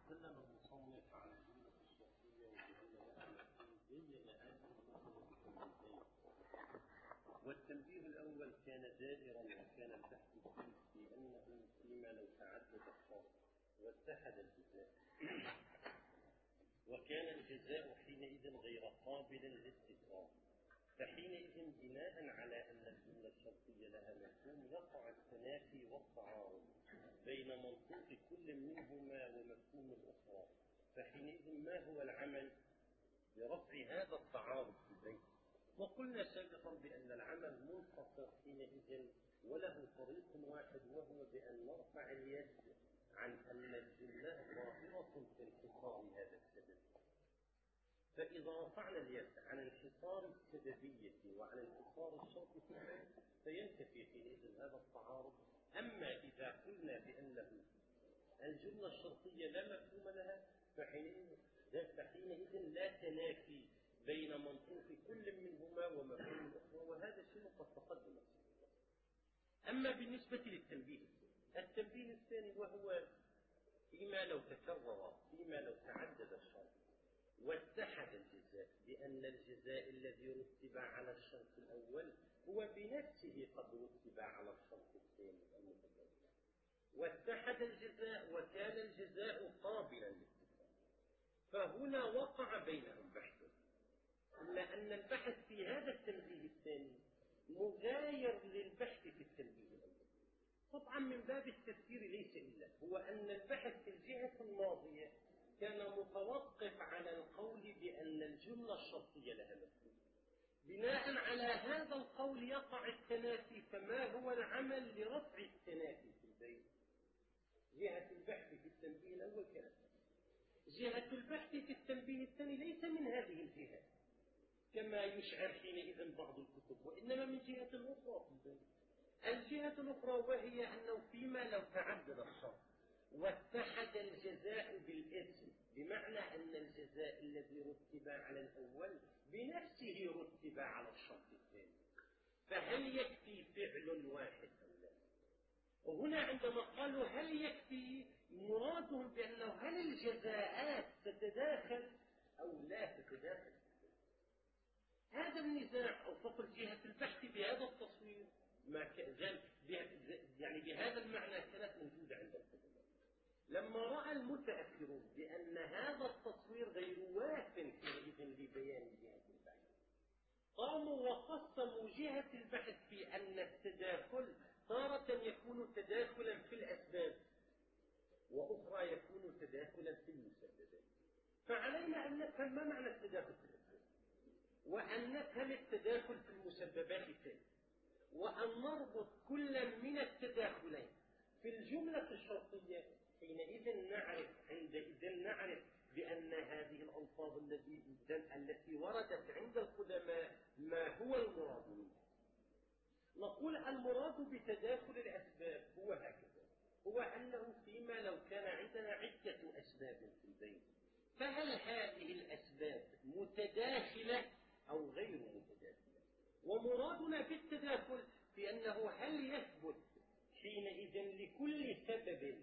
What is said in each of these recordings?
تكلم المصنف عن الجملة الشرطية بين هذه والتنبيه الأول كان دائرا وكان البحث فيه في أنه فيما لو تعدد الشرط واتحد الجزاء وكان الجزاء حينئذ غير قابل للاستثناء، فحينئذ بناء على أن الجملة الشرطية لها مفهوم يقع التنافي والتعارض بين منطوق كل منهما ومفهوم الأخرى، فحينئذ ما هو العمل برفع هذا التعارض في البيت؟ وقلنا سابقا بأن العمل منفصل حينئذ وله طريق واحد، وهو بأن نرفع اليد عن أن الجملة ظاهرة في انحصار هذا السبب. فإذا رفعنا اليد عن انحصار السببية وعن انحصار الشرط في البيت فينتفي حينئذ هذا التعارض. أما إذا قلنا بأنه الجملة الشرطية لا مفهوم لها فحينئذ لا تنافي بين منطوق كل منهما ومفهوم الأخرى، وهذا شيء قد تقدم. أما بالنسبة للتنبيه الثاني وهو فيما لو تكرر، فيما لو تعدد الشرط واتحد الجزاء، بأن الجزاء الذي رتب على الشرط الأول هو بنفسه قد رتب على الشرط الثاني المتكرر، واتحد الجزاء وكان الجزاء قابلا للاتفاق، فهنا وقع بينهم بحث، إلا أن البحث في هذا التنبيه الثاني مغاير للبحث في التنبيه الأول. طبعا من باب التفسير ليس إلا هو أن البحث في الجهة الماضية كان متوقف على القول بأن الجملة الشرطية لها مفهوم. بناء على هذا القول يقع التنافي، فما هو العمل لرفع التنافي في البيت؟ جهة البحث في التنبيه الأول كانت، جهة البحث في التنبيه الثاني ليس من هذه الجهة كما يشعر حينئذ بعض الكتب، وإنما من جهة أخرى في البيت. الجهة الأخرى وهي أنه فيما لو تعدد الشرط واتحد الجزاء بالاسم، بمعنى أن الجزاء الذي رتب على الأول بنفسه رتب على الشرط الثاني، فهل يكفي فعل واحد أو لا؟ وهنا عندما قالوا هل يكفي مرادهم بأنه هل الجزاءات تتداخل أو لا تتداخل. هذا النزاع أو فقط جهة البحث بهذا التصوير ما يعني بهذا المعنى كانت موجودة عند القدماء. لما رأى المتأخرون بأن هذا التصوير غير واف حينئذ لبيان جهة البحث، قاموا وقسموا جهة البحث في أن التداخل تارة يكون تداخلا في الأسباب وأخرى يكون تداخلا في المسببات. فعلينا أن نفهم ما معنى التداخل في الأسباب، وأن نفهم التداخل في المسببات الثانية، وأن نربط كل من التداخلين في الجملة الشرطية. حينئذ نعرف بأن هذه الألفاظ التي وردت عند القدماء ما هو المراد منها. نقول المراد بتداخل الأسباب هو هكذا، هو أنه فيما لو كان عندنا عدة أسباب في البيت، فهل هذه الأسباب متداخلة أو غير متداخلة؟ ومرادنا بالتداخل في أنه هل يثبت حينئذ لكل سبب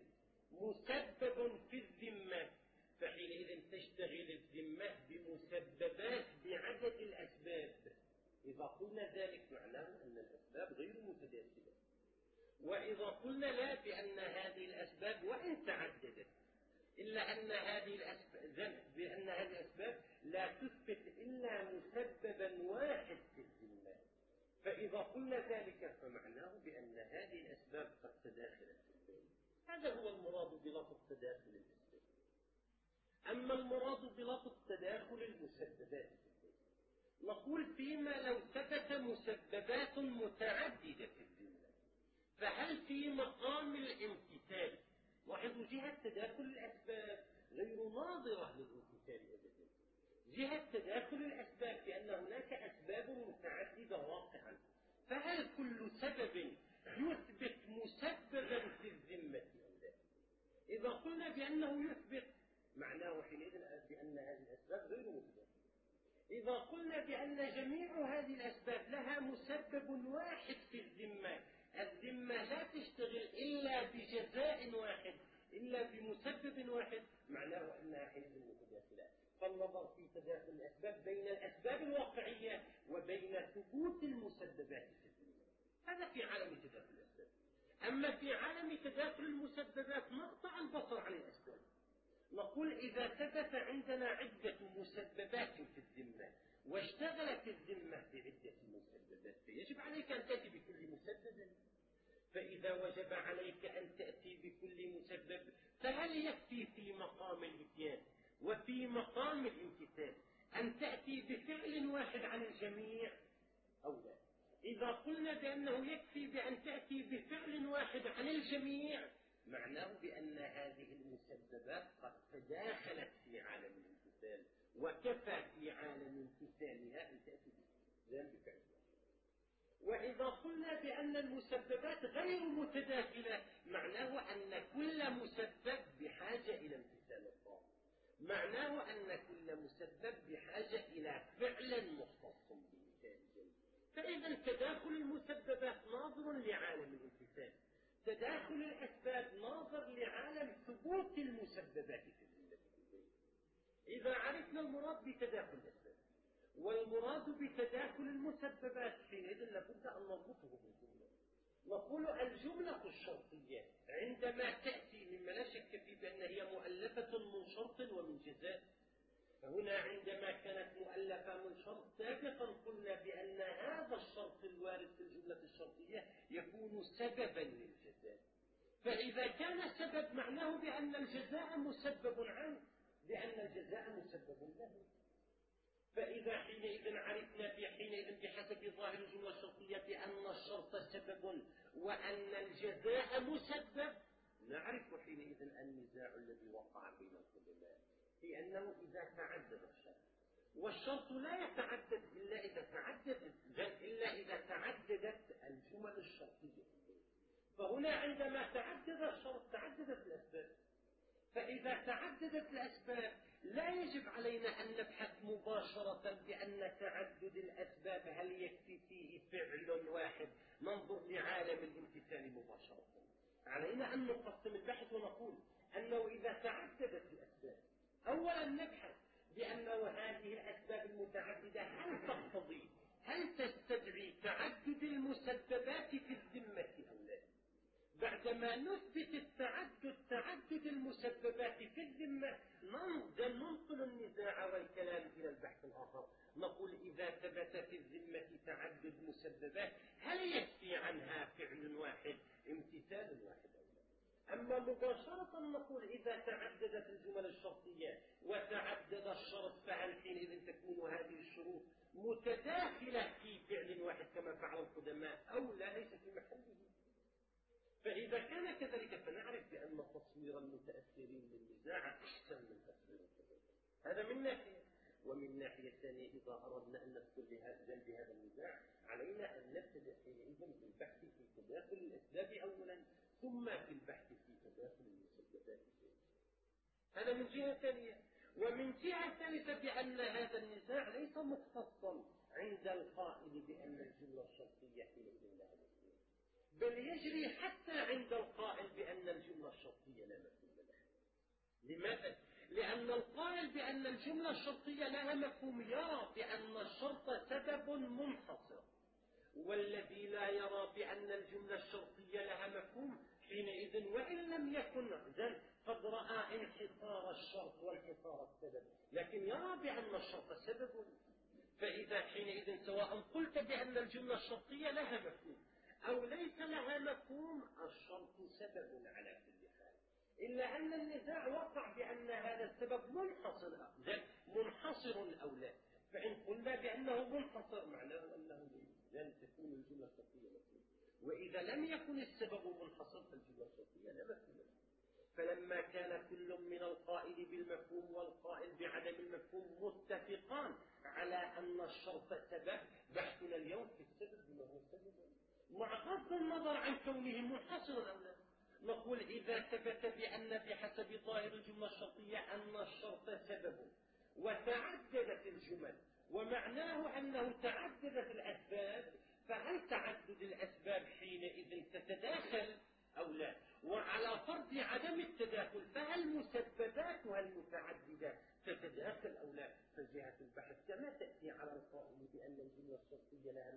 مسبب في الذمة، فحينئذ تشتغل الذمة بمسببات بعدد الأسباب. إذا قلنا ذلك معناه أن الأسباب غير متداخلة. وإذا قلنا لا، بأن هذه الأسباب وإن تعددت إلا أن هذه الأسباب لا تثبت إلا مسببا واحد في الذمة، فإذا قلنا ذلك فمعناه بأن هذه الأسباب قد تداخلت في البيت. هذا هو المراد بلفظ تداخل الأسباب. أما المراد بلفظ تداخل المسببات في البيت، نقول فيما لو ثبت مسببات متعددة في الذمة، فهل في مقام الامتثال؟ لاحظوا جهة تداخل الأسباب غير ناظرة للامتثال أبدا، جهة تداخل الأسباب لأن هناك أسباب متعددة واقعا، فهل كل سبب يثبت مسببا في الذمة أو لا؟ إذا قلنا بأنه يثبت معناه حينئذ بأن هذه الأسباب غير متداخلة. إذا قلنا بأن جميع هذه الأسباب لها مسبب واحد في الذمة، الذمة لا تشتغل إلا بجزاء واحد إلا بمسبب واحد، معناه ثبوت المسببات في الذمة. هذا في عالم تداخل الأسباب. أما في عالم تداخل المسببات نقطع البصر عن الأسباب، نقول إذا ثبت عندنا عدة مسببات في الذمة واشتغلت الذمة بعدة مسببات فيجب عليك أن تأتي بكل مسبب. فإذا وجب عليك أن تأتي بكل مسبب فهل يكفي في مقام الإتيان وفي مقام الامتثال أن تأتي بفعل واحد عن الجميع أو لا؟ إذا قلنا بأنه يكفي بأن تأتي بفعل واحد عن الجميع معناه بأن هذه المسببات قد تداخلت في عالم الامتثال، وكفى في عالم امتثالها أن تأتي بفعل. وإذا قلنا بأن المسببات غير متداخلة معناه أن كل مسبب بحاجة إلى امتثال الطاعة، معناه أن كل مسبب بحاجة إلى فعل مختص بمثال جيد. فإذا تداخل المسببات ناظر لعالم الامتثال، تداخل الأسباب ناظر لعالم ثبوت المسببات في الجملة. إذا عرفنا المراد بتداخل الأسباب والمراد بتداخل المسببات حينئذ لابد أن نربطه بالجملة. نقول الجملة الشرطية عندما تأتي مما لا شك في بأن هي مؤلفة من شرط ومن جزاء. فهنا عندما كانت مؤلفة من شرط سابقا قلنا بأن هذا الشرط الوارد في الجملة الشرطية يكون سببا للجزاء. فإذا كان سبب معناه بأن الجزاء مسبب عنه، بأن الجزاء مسبب له. فإذا حينئذ عرفنا حينئذ بحسب ظاهر الجملة الشرطية بأن الشرط سبب وأن الجزاء مسبب، نعرف حينئذ النزاع الذي وقع بين العلماء في أنه إذا تعدد الشرط، والشرط لا يتعدد إلا إذا تعددت الجمل الشرطية. فهنا عندما تعدد الشرط تعددت الأسباب. فإذا تعددت الأسباب لا يجب علينا أن نبحث مباشرة بأن تعدد الأسباب هل يكفي فيه فعل واحد، ننظر لعالم الامتثال مباشرة. علينا أن نقسم البحث ونقول أنه إذا تعددت الأسباب أولا نبحث بأنه هذه الأسباب المتعددة هل تستدعي تعدد المسببات في الذمة أو لا. بعدما نثبت تعدد المسببات في الذمة ننقل النزاع والكلام إلى البحث الآخر. نقول إذا ثبت في الذمة تعدد مسببات هل يكفي عنها فعل واحد امتثال واحد أو لا؟ أما مباشرة نقول إذا تعددت الجمل الشرطية وتعدد الشرط فهل حينئذ تكون هذه الشروط متداخلة في فعل واحد كما فعل القدماء أو لا ليس في محله. فإذا كان كذلك فنعرف بأن تصوير المتأثرين بالنزاع أحسن من تصوير التداخل. هذا من ناحية. ومن ناحية ثانية إذا أردنا أن ندخل بهذا النزاع علينا أن نبتدئ حينئذ بالبحث في تداخل الأسباب أولا ثم في البحث في تداخل المسببات. هذا من جهة ثانية. ومن جهة ثالثة بأن هذا النزاع ليس مختصا عند القائل بأن الجملة الشرطية حينئذ لها مفهوم، بل يجري حتى عند القائل بأن الجملة الشرطية لا مفهوم لها. لماذا؟ لأن القائل بأن الجملة الشرطية لها مفهوم يرى بأن الشرط سبب منحصر، والذي لا يرى بأن الجملة الشرطية لها مفهوم حينئذ وإن لم يكن قد رأى انحصار الشرط وانحصار السبب لكن يرى بأن الشرط سبب. فإذا حينئذ سواء قلت بأن الجملة الشرطية لها مفهوم أو ليس لها مفهوم الشرط سبب على كل حال، إلا أن النزاع وقع بأن هذا السبب منحصر أو لا. فإن قلنا بأنه منحصر معناه أنه لن تكون الجملة الشرطية مفهوم، وإذا لم يكن السبب منحصر فالجملة الشرطية لا مفهوم. فلما كان كل من القائل بالمفهوم والقائل بعدم المفهوم متفقان على أن الشرط سبب، بحثنا اليوم في السبب بما هو سبب مع غض النظر عن كونه منحصرا أو لا. نقول إذا ثبت بأن بحسب ظاهر الجملة الشرطية أن الشرط سبب وتعددت الجمل ومعناه أنه تعددت الأسباب، فهل تعدد الأسباب حينئذ تتداخل أو لا؟ وعلى فرض عدم التداخل فهل مسبباتها المتعددة تتداخل أو لا؟ فجهة البحث كما تأتي على القائل بأن الجملة الشرطية لها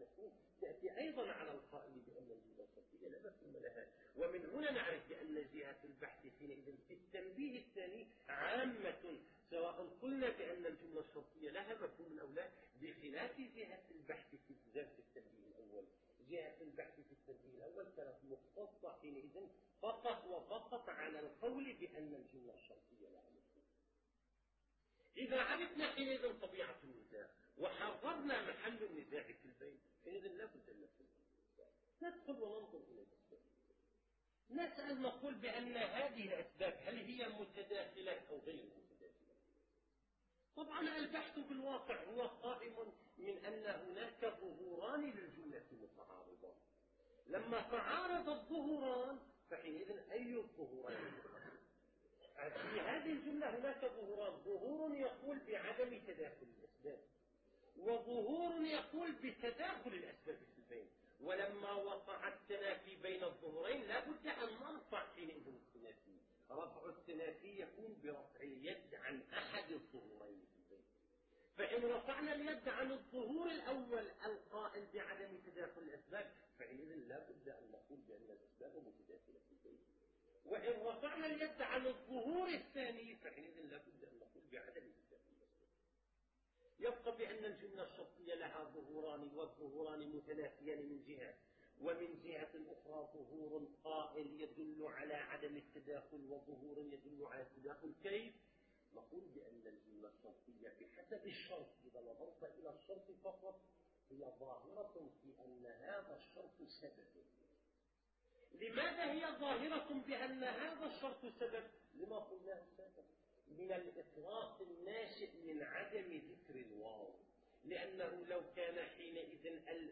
ومن هنا نعرف بأن جهة البحث حينئذ في التنبيه الثاني عامة، سواء قلنا بأن الجملة الشرطية لها مفهوم أو لا، بخلاف جهة البحث في التنبيه الأول. جهة البحث في التنبيه الأول كانت مختصة حينئذ فقط وفقط على القول بأن الجملة الشرطية لها مفهوم. إذا عرفنا حينئذ طبيعة النزاع وحررنا محل النزاع في البين، حينئذ لا بد أن ندخل وننظر إلى الأسباب. نسأل نقول بأن هذه الأسباب هل هي متداخلة أو غير متداخلة؟ طبعا البحث بالواقع هو قائم من أن هناك ظهوران للجملة متعارضان. لما تعارض الظهوران فحينئذ أي الظهورين؟ في هذه الجملة هناك ظهوران، ظهور يقول بعدم تداخل الأسباب، وظهور يقول بتداخل الأسباب في البين. ولما وقع التنافي بين الظهورين لا بد أن نرفع حينئذ التنافي. رفع التنافي يكون برفع اليد عن أحد الظهورين في البين. فإن رفعنا اليد عن الظهور الأول القائل بعدم تداخل الأسباب فحينئذ لا بد أن نقول بأن الأسباب متداخلة في البين. وإن رفعنا اليد عن الظهور الثاني فحينئذ لا بد أن نقول بعدم تداخل الأسباب. يبقى بأن الجملة الشرطية لها ظهوران، والظهوران متنافيان من جهة، ومن جهة أخرى ظهور قائل يدل على عدم التداخل وظهور يدل على التداخل. كيف؟ نقول بأن الجملة الشرطية بحسب الشرط، إذا نظرت إلى الشرط فقط، هي ظاهرة في أن هذا الشرط سبب. لماذا هي ظاهرة بأن هذا الشرط سبب؟ لما قلناه سابقا من الإطلاق الناشئ من عدم ذكر الواو، لأنه لو كان حينئذ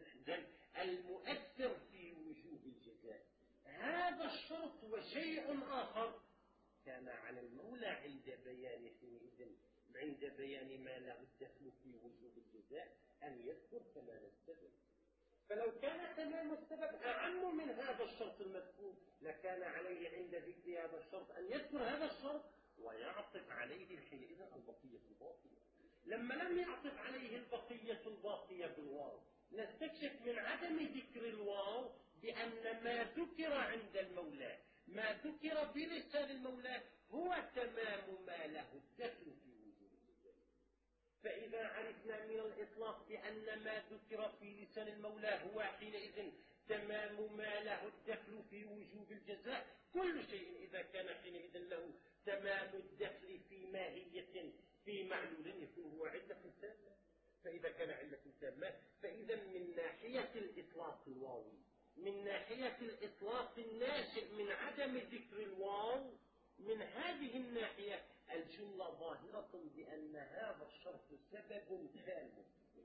المؤثر في وجوب الجزاء هذا الشرط وشيء آخر كان على المولى عند بيان حينئذ عند بيان ما له الدخل في وجوب الجزاء أن يذكر تمام السبب. فلو كان تمام السبب أعم من هذا الشرط المذكور لكان عليه عند ذكر هذا الشرط أن يذكر هذا الشرط ويعطف عليه حينئذ البقية الباقية. لما لم يعطف عليه البقية الباقية بالواو نستكشف من عدم ذكر الواو بأن ما ذكر عند المولى، ما ذكر بلسان المولى هو تمام ما له الدخل في وجوب الجزاء. فإذا عرفنا من الإطلاق بأن ما ذكر في لسان المولى هو حينئذ تمام ما له الدخل في وجوب الجزاء، كل شيء إذا كان حينئذ له تمام الدخل في ماهية في معلول يكون هو علة تامة. فإذا كان علة تامة فإذا من ناحية الإطلاق الواوي، من ناحية الإطلاق الناشئ من عدم ذكر الواو، من هذه الناحية الجملة ظاهرة بأن هذا الشرط سبب تام،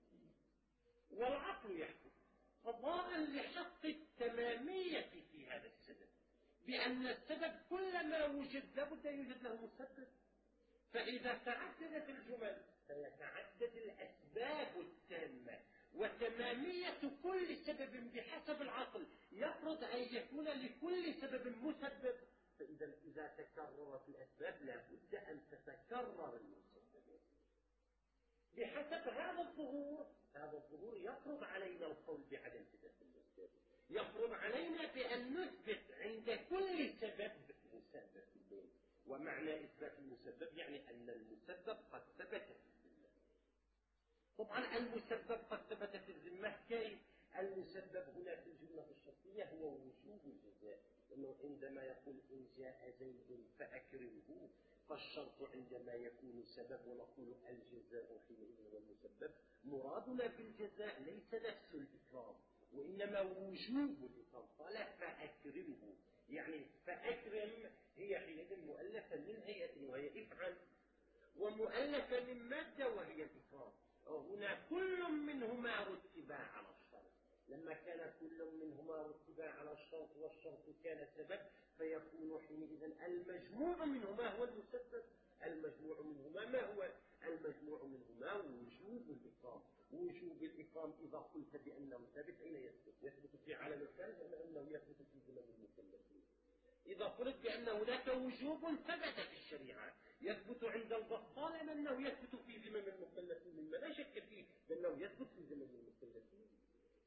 والعقل يحكم قضاء لحق التمامية في هذا السبب، بأن السبب كلما وجد لابد أن يوجد له مسبب. فإذا تعددت الجمل فيتعدد الأسباب التامة، وتمامية كل سبب بحسب العقل يفرض أن يكون لكل سبب مسبب. فإذا إذا تكررت الأسباب لا بد أن تتكرر المسببات. بحسب هذا الظهور يفرض علينا القول بعدم تداخل الأسباب، يفرض علينا بأن نثبت عند كل سبب مسبب في البين. ومعنى إثبات المسبب يعني أن المسبب قد ثبت في الذمة. طبعا المسبب قد ثبت في الذمة كيف؟ المسبب هنا في الجملة الشرطية هو وجوب الجزاء، لأنه عندما يقول إن جاء زيد فأكرمه فالشرط عندما يكون سبب ونقول الجزاء حينئذ هو المسبب، مرادنا بالجزاء ليس نفس الإكرام وإنما وجوب الإكرام. قال فأكرمه يعني فأكرم هي حينئذ مؤلفة من هيئة وهي افعل، ومؤلفة من مادة وهي الإكرام. هنا كل منهما رتبا على الشرط. لما كان كل منهما رتبا على الشرط والشرط كان سبب فيكون حينئذ المجموع منهما هو المسبب. المجموع منهما ما هو؟ المجموع منهما وجوب الإكرام. وجوب الإكرام إذا قلت بأنه ثابت أين يثبت؟ يثبت في عالم الخارج أم أنه يثبت في ذمم المكلفين؟ إذا قلت بأن هناك وجوب ثبت في الشريعة يثبت عند البطال أم أنه يثبت في ذمم المكلفين، مما لا شك فيه بأنه يثبت في ذمم المكلفين.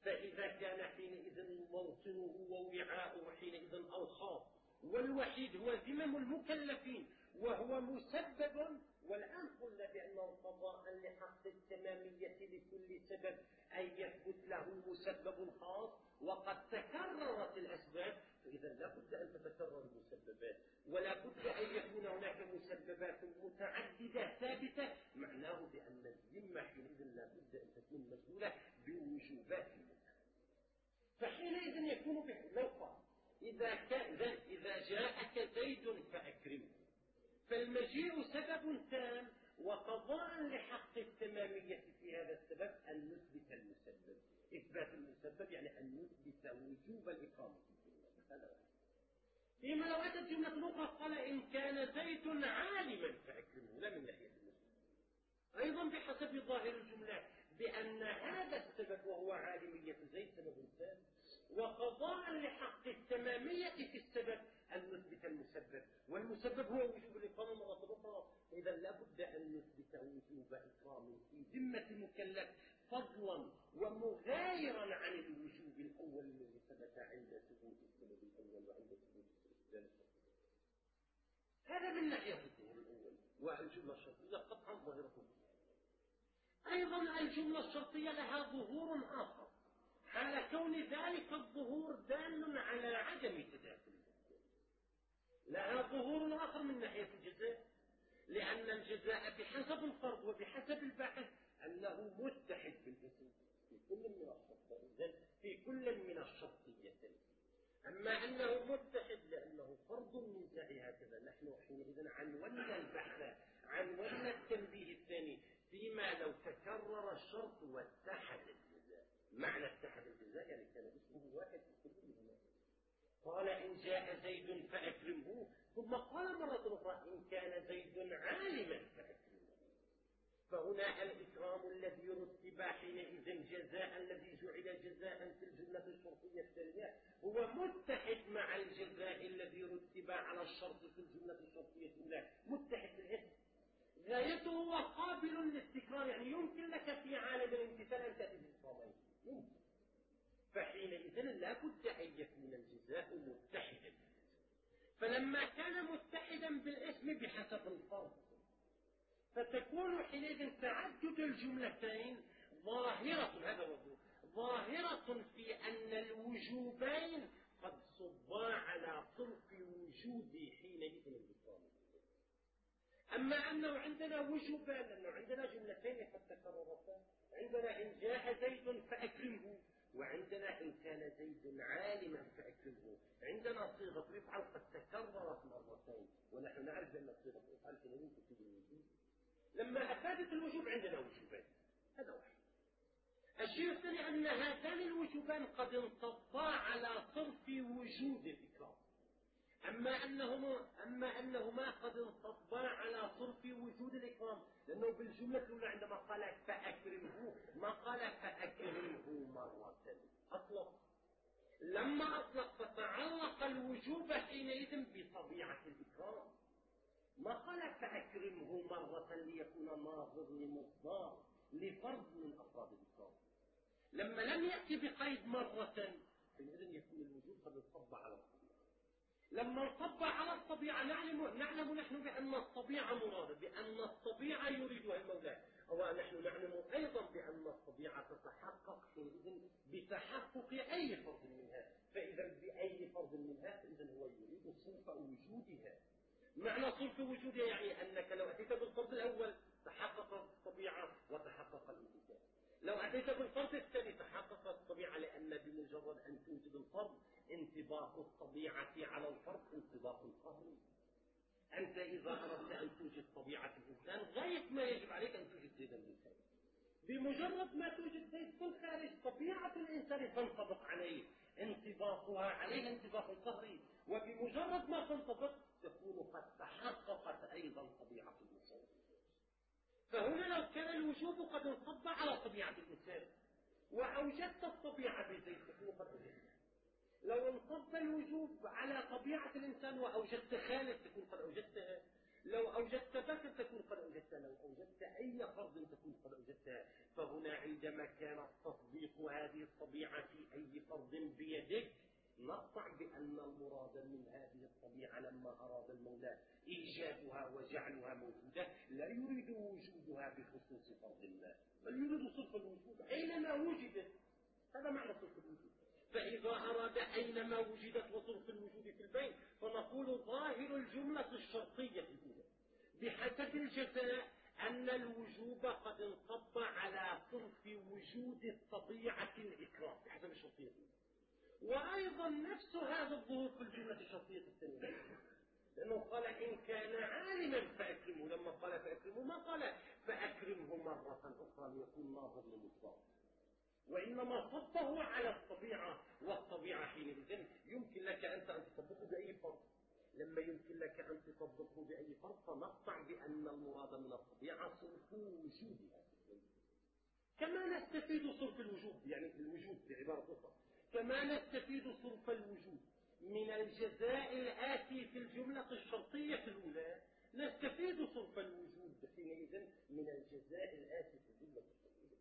فإذا كان حينئذ موطنه ووعاؤه حينئذ الخاص، والوحيد هو ذمم المكلفين وهو مسبب. والآن قلنا بأنه قضاء لحق التمامية لكل سبب أن يثبت له مسبب خاص، وقد تكررت الأسباب، فإذا لا بد أن تتكرر المسببات، ولا بد أن يكون هناك مسببات متعددة ثابتة، معناه بأن الذمة حينئذ لا بد أن تكون مسؤولة بوجوبات منها. فحينئذ يكون لو قال إذا جاءك زيد فأكرمه، فالمجيء سبب تام، وقضاء لحق التمامية في هذا السبب أن نثبت المسبب. إثبات المسبب يعني أن نثبت وجوب الإقامة في الجملة. هذا واحد. فيما لو أتت جملة أخرى قال إن كان زيد عالما فأكرمه، لا من ناحية المسبب، أيضا بحسب ظاهر الجملة بأن هذا السبب وهو عالمية زيد سبب تام، وقضاء لحق التمامية في السبب أن نثبت المسبب، والمسبب هو وجوب الإقامة مرة أخرى. إذا لا بد أن نثبت وجوب إقامة في ذمة المكلف فضلا ومغايرا عن الوجوب الأول الذي ثبت عند ثبوت السبب الأول وعند ثبوت السبب الثاني. هذا من ناحية الظهور الأول. والجملة الشرطية قطعا ظاهرة. أيضا الجملة الشرطية لها ظهور آخر، حال كون ذلك الظهور دال على عدم تداخل. لها ظهور آخر من ناحية الجزاء، لأن الجزاء بحسب الفرض وبحسب الباحث أنه متحد بالاسم في كل من الشرطيتين. أما أنه متحد لأنه فرض من داعي. هكذا نحن حينئذ عنونا البحث، عنونا التنبيه الثاني فيما لو تكرر الشرط واتحد الجزاء. معنى اتحد الجزاء يعني كان اسمه واحد في كل منهما. قال إن جاء زيد فأكرمه، ثم قال مرة أخرى إن كان زيد عالما فأكرمه. فهنا الإكرام الذي رتب حينئذ جزاء الذي جعل جزاء في الجملة الشرطية الثانية هو متحد مع الجزاء الذي رتب على الشرط في الجملة الشرطية الأولى، متحد بالاسم. غايته هو قابل للتكرار، يعني يمكن لك في عالم الامتثال أن تأتي بالإكرامين، يمكن. فحينئذ لا بد أن يكون الجزاء متحدا. فلما كان متحدا بالاسم بحسب الفرض، فتكون حينئذ تعدد الجملتين ظاهرة، هذا وضوح ظاهرة في أن الوجوبين قد صبا على طرف وجود حينئذ الإكرام. أما أنه عندنا وجوبان، لأنه عندنا جملتين قد تكررتا، عندنا إن جاء زيد فأكرمه، وعندنا إن كان زيد عالما فأكرمه. عندنا صيغة يفعل قد تكررت مرتين، ونحن نعرف أن صيغة يفعل حينئذ تفيد الوجوب. لما أفادت الوجوب عندنا وجوبين، هذا واحد. الشيء الثاني أن هاتان الوجوبان قد انصبا على صرف وجود الإكرام. أما أنهما قد انصبا على صرف وجود الإكرام، لأنه بالجملة الأولى عندما قال فأكرمه ما قال فأكرمه مرة، أطلق. لما أطلق فتعلق الوجوب حينئذ بطبيعة الإكرام، ما قال فأكرمه مرة ليكون ناظر لمصدار لفرد من أفراد الإكرام. لما لم يأتي بقيد مرة حينئذ يكون الوجوب قد انصب على الطبيعة. لما انصب على الطبيعة نعلم نحن بأن الطبيعة مرادة، بأن الطبيعة يريدها المولى، ونحن نعلم أيضا بأن الطبيعة تتحقق حينئذ بتحقق أي فرد منها. فإذا بأي فرد منها فإذا هو يريد صرف وجودها. معنى صرف وجودها يعني أنك لو أتيت بالفرد الأول تحقق الطبيعة وتحقق الامتثال، لو أتيت بالفرد الثاني تحققت الطبيعة، لأن بمجرد أن توجد الفرد انطباق الطبيعة على الفرد انطباق قهري. أنت إذا أردت أن توجد طبيعة الإنسان غاية ما يجب عليك أن توجد زيدا بالخارج. بمجرد ما توجد زيد في الخارج طبيعة الإنسان تنطبق عليه، انطباقها عليه انطباق قهري، وبمجرد ما تنطبق تكون قد تحققت أيضا طبيعة الإنسان. فهنا لو كان الوجوب قد انصب على طبيعة الإنسان وأوجدت الطبيعة بزيد تكون قد أوجدتها. لو انصب الوجوب على طبيعة الإنسان وأوجدت خالد تكون قد أوجدتها. لو أوجدت باء تكون قد أوجدتها، لو أوجدت أي فرد تكون قد أوجدتها. فهنا عندما كان تطبيق هذه الطبيعة في أي فرد بيدك نقطع بأن المراد من هذه الطبيعة لما أراد المولى إيجادها وجعلها موجودة لا يريد وجودها بخصوص فرد ما، بل يريد صرف الوجود أينما وجدت. هذا معنى صرف الوجود. فإذا أراد أينما وجدت وصرف الوجود في البين فنقول ظاهر الجملة الشرطية الأولى بحسب الجزاء أن الوجوب قد انصب على صرف وجود الطبيعة الإكرام بحسب الشرطية الأولى. وأيضا نفس هذا الظهور في الجملة الشرطية الثانية، لأنه قال إن كان عالما فأكرمه، لما قال فأكرمه ما قال فأكرمه مرة أخرى ليكون ناظر للمصدر، وإنما صبه على الطبيعة. والطبيعة حينئذ يمكن لك أنت أن تطبقه بأي فرض. لما يمكن لك أن تطبقه بأي فرض فنقطع بأن المراد من الطبيعة صرف وجودها. كما نستفيد صرف الوجود، يعني الوجود بعبارة أخرى، كما نستفيد صرف الوجود من الجزاء الآتي في الجملة الشرطية الأولى نستفيد صرف الوجود حينئذ من الجزاء الآتي في الجملة الشرطية.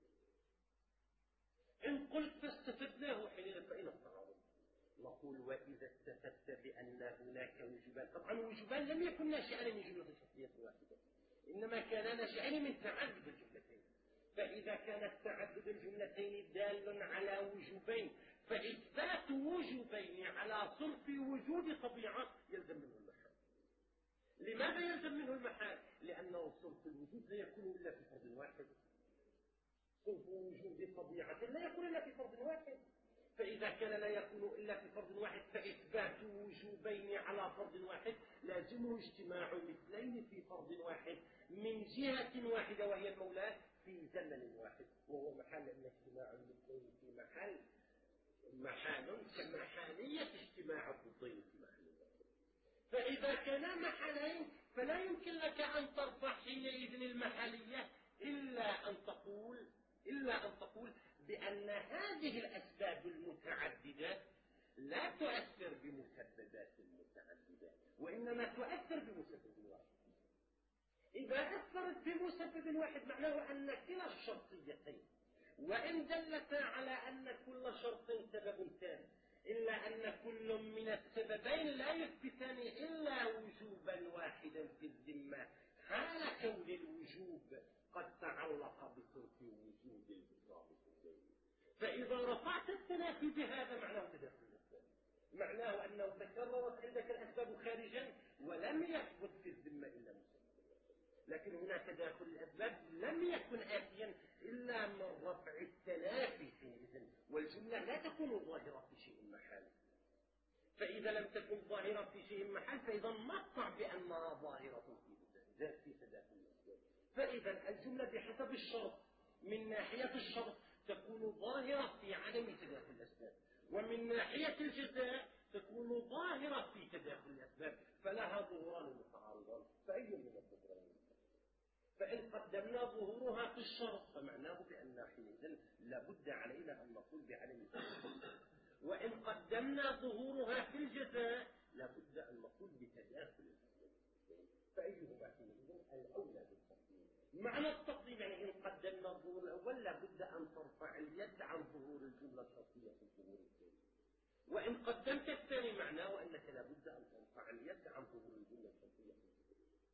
إن قلت فاستفدناه حينئذ فإن التعارض. نقول وإذا استفدت بأن هناك وجوبان، طبعا وجوبان لم يكن ناشئان من جملة الشرطية واحدة، إنما كان ناشئان من تعدد الجملتين. فإذا كان تعدد الجملتين دال على وجوبين فإثبات وجوبين على صرف وجود طبيعة يلزم منه المحال. لماذا يلزم منه المحال؟ لأنه صرف الوجود لا يكون إلا في فرد واحد، صرف وجود طبيعة لا يكون إلا في فرد واحد. فإذا كان لا يكون إلا في فرد واحد فإثبات وجوبين على فرد واحد لازمه اجتماع مثلين في فرد واحد من جهة واحدة وهي المولى في زمن واحد، وهو محل أن اجتماع المثلين في محال كمحالية اجتماع الضدين في محل واحد. فإذا كانا محلين فلا يمكن لك أن ترفع حينئذ المحلية إلا أن تقول بأن هذه الأسباب المتعددة لا تؤثر بمسببات متعددة وإنما تؤثر بمسبب واحد. إذا أثرت بمسبب واحد معناه أن كلا الشرطيتين وإن دلتا على أن كل شرط سبب ثاني إلا أن كل من السببين لا يثبتان إلا وجوبا واحدا في الذمة حال كون الوجوب قد تعلق بصرف وجود الإكرام في الذمة. فإذا رفعت التنافي بهذا معناه تدخل الثاني، معناه أنه تكررت عندك الأسباب خارجا ولم يثبت في الذمة إلا مسبب. لكن هنا تداخل الأسباب لم يكن آتيا إلا من رفع التنافي حينئذ، والجملة لا تكون ظاهرة في شيء محال. فإذا لم تكن ظاهرة في شيء محال فإذا نقطع بأنها ظاهرة في تداخل الأسباب. فإذا الجملة بحسب الشرط من ناحية الشرط تكون ظاهرة في عدم تداخل الأسباب، ومن ناحية الجزاء تكون ظاهرة في تداخل الأسباب، فلها ظهوران متعارضان. فأي من الظهورين؟ فإن قدمنا ظهورها في الشرط فمعناه بأن حينئذ لابد علينا أن نقول بعدم التداخل، وإن قدمنا ظهورها في الجزاء لابد أن نقول بتداخل الأسباب. فأيهما حينئذ الأولى بالتقديم؟ معنى التقديم يعني إن قدمنا الظهور الأول لابد أن ترفع اليد عن ظهور الجملة الشرطية في الظهور الثاني، وإن قدمت الثاني معناه أنك لابد أن ترفع اليد عن ظهور الجملة الشرطية في الظهور.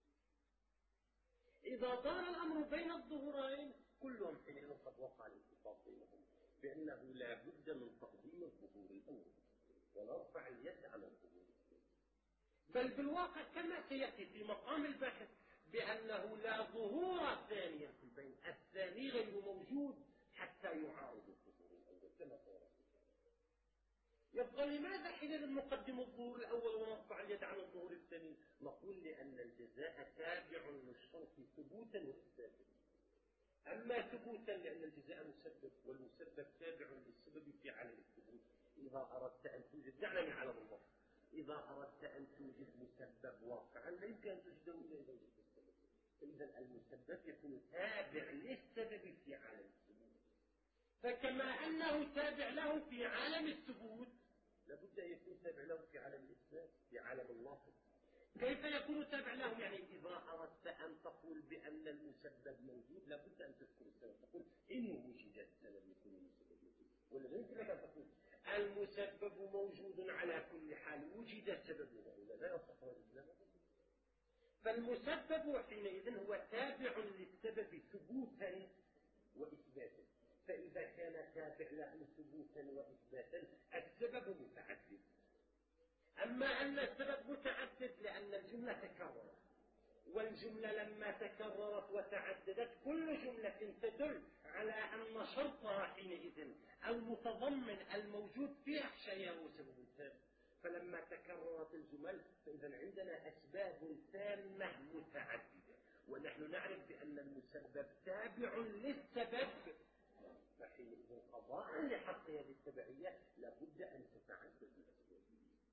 إذا دار الأمر بين الظهورين كلهم حينئذ قد وقع الاتفاق بينهم بأنه لابد من تقديم الظهور الأول ونرفع اليد عن الظهور الثاني. بل بالواقع كما سيأتي في مقام البحث بأنه لا ظهور ثانيا في البين، الثاني غير موجود حتى يعارض الظهور الأول كما سيأتي. يبقى لماذا حينئذ نقدم الظهور الأول ونرفع اليد عن الظهور الثاني؟ نقول لأن الجزاء تابع للشرط ثبوتا وإثباتا. أما ثبوتا لأن الجزاء مسبب والمسبب تابع للسبب في عالم الثبوت. إذا أردت أن توجد دعنا من عالم الله، إذا أردت أن توجد مسبب واقعا لا يمكن أن تجده إلا إذا وجدت السبب. إذا المسبب يكون تابع للسبب في عالم الثبوت. فكما أنه تابع له في عالم الثبوت لابد أن يكون تابع له في عالم الإثبات في عالم الواقع. كيف يكون تابع لهم؟ يعني إذا أردت أن تقول بأن المسبب موجود لابد أن تذكر السبب، تقول إن وجد السبب يكون المسبب موجود، ولا لا يمكن لك أن تقول المسبب موجود على كل حال وجد سببه، ولا لا يصح هذا الكلام. فالمسبب حينئذ هو تابع للسبب ثبوتا وإثباتا، فإذا كان تابع له ثبوتا وإثباتا السبب متعدد. أما أن السبب متعدد لأن الجملة تكررت، والجملة لما تكررت وتعددت كل جملة تدل على أن شرطها حينئذ المتضمن الموجود فيها شيء هو سبب ثابت، فلما تكررت الجمل فإذا عندنا أسباب تامة متعددة، ونحن نعرف بأن المسبب تابع للسبب، فحينئذ قضاء لحق هذه التبعية لابد أن تتعدد الأسباب.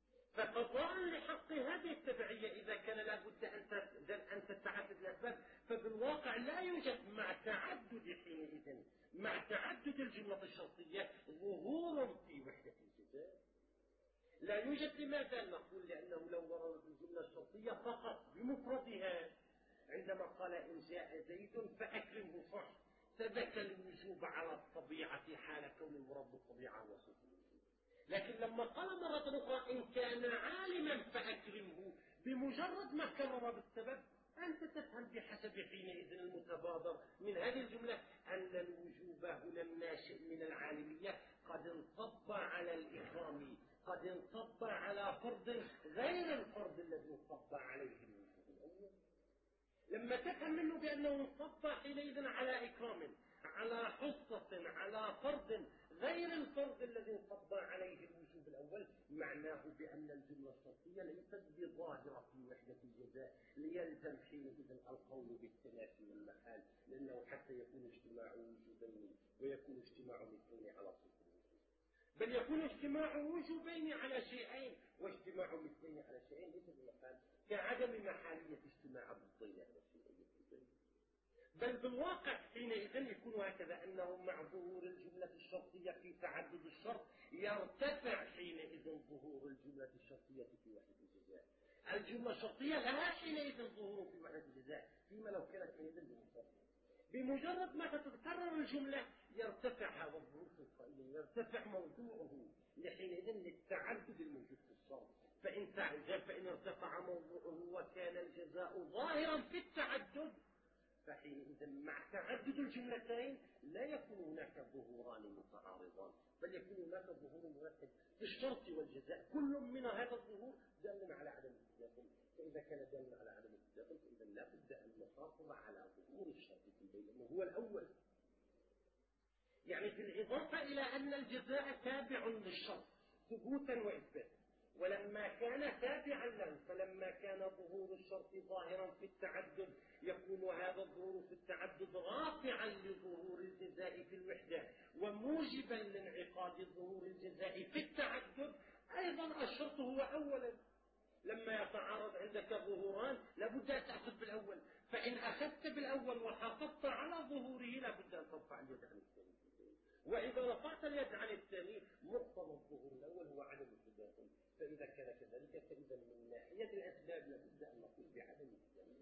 فقضاء لحق هذه التبعية إذا كان لابد أن تتعدد الأسباب، فبالواقع لا يوجد مع تعدد حينئذ مع تعدد الجملة الشرطية ظهور في وحدة الجزاء، لا يوجد. لماذا؟ نقول لأنه لو وردت الجملة الشرطية فقط بمفردها عندما قال إن جاء زيد فأكرمه صح ثبت الوجوب على الطبيعة حال كون المراد بالطبيعة هو صفة الوجوب، لكن لما قال مرة أخرى إن كان عالما فأكرمه بمجرد ما كرر بالسبب أنت تفهم بحسب حينئذ المتبادر من هذه الجملة أن الوجوب هنا الناشئ من العالمية قد انصب على الإكرام، قد انصب على فرض غير الفرض الذي انصب عليه الوجوب الأول. لما تفهم منه بأنه انصب حينئذ على إكرام، على حصة، على فرض غير الفرض الذي انصب عليه الوجوب الأول، معناه بأن الجملة الشرطية ليست بظاهرة في وحدة الجزاء ليلزم حينئذ القول بالتنافي والمحال، لأنه حتى يكون اجتماع وجوبين ويكون اجتماع مثلين على صفة الوجوب، بل يكون اجتماع وجوبين على شيئين واجتماع مثلين على شيئين ليس بمحال، كعدم محالية اجتماع ضدين على شيئين. بل بالواقع حينئذ يكون هكذا أنه مع ظهور الجملة الشرطية في تعدد الشرط يرتفع حينئذ ظهور الجملة الشرطية في وحدة الجزاء. الجملة الشرطية لها حينئذ ظهور في وحدة الجزاء فيما لو كانت حينئذ بمفردها. بمجرد ما تتكرر الجملة يرتفع هذا الظهور تلقائيا، يرتفع موضوعه لحينئذ للتعدد الموجود في الشرط، فإن ارتفع موضوعه وكان الجزاء ظاهرا في التعدد فحينئذ مع تعدد الجملتين لا يكون هناك ظهوران متعارضان، بل يكون هناك ظهور واحد في الشرط والجزاء، كل من هذا الظهور دال على عدم التداخل، فإذا كان دال على عدم التداخل فإذا لا بد أن نحافظ على ظهور الشرط في البين لأنه هو الأول. يعني في الإضافة إلى أن الجزاء تابع للشرط ثبوتا وإثباتا، ولما كان تابعا له فلما كان ظهور الشرط ظاهرا في التعدد يكون هذا الظهور في التعدد رافعا لظهور الجزاء في الوحدة وموجبا لانعقاد ظهور الجزاء في التعدد. أيضا الشرط هو أولا، لما يتعارض عندك ظهوران لابد أن تأخذ بالأول، فإن أخذت بالأول وحافظت على ظهوره لابد أن ترفع اليد عن الثاني، وإذا رفعت اليد عن الثاني مقتضى الظهور الأول هو عدم التداخل، فإذا كان كذلك فإذا من ناحية الأسباب لابد أن نقول بعدم التداخل.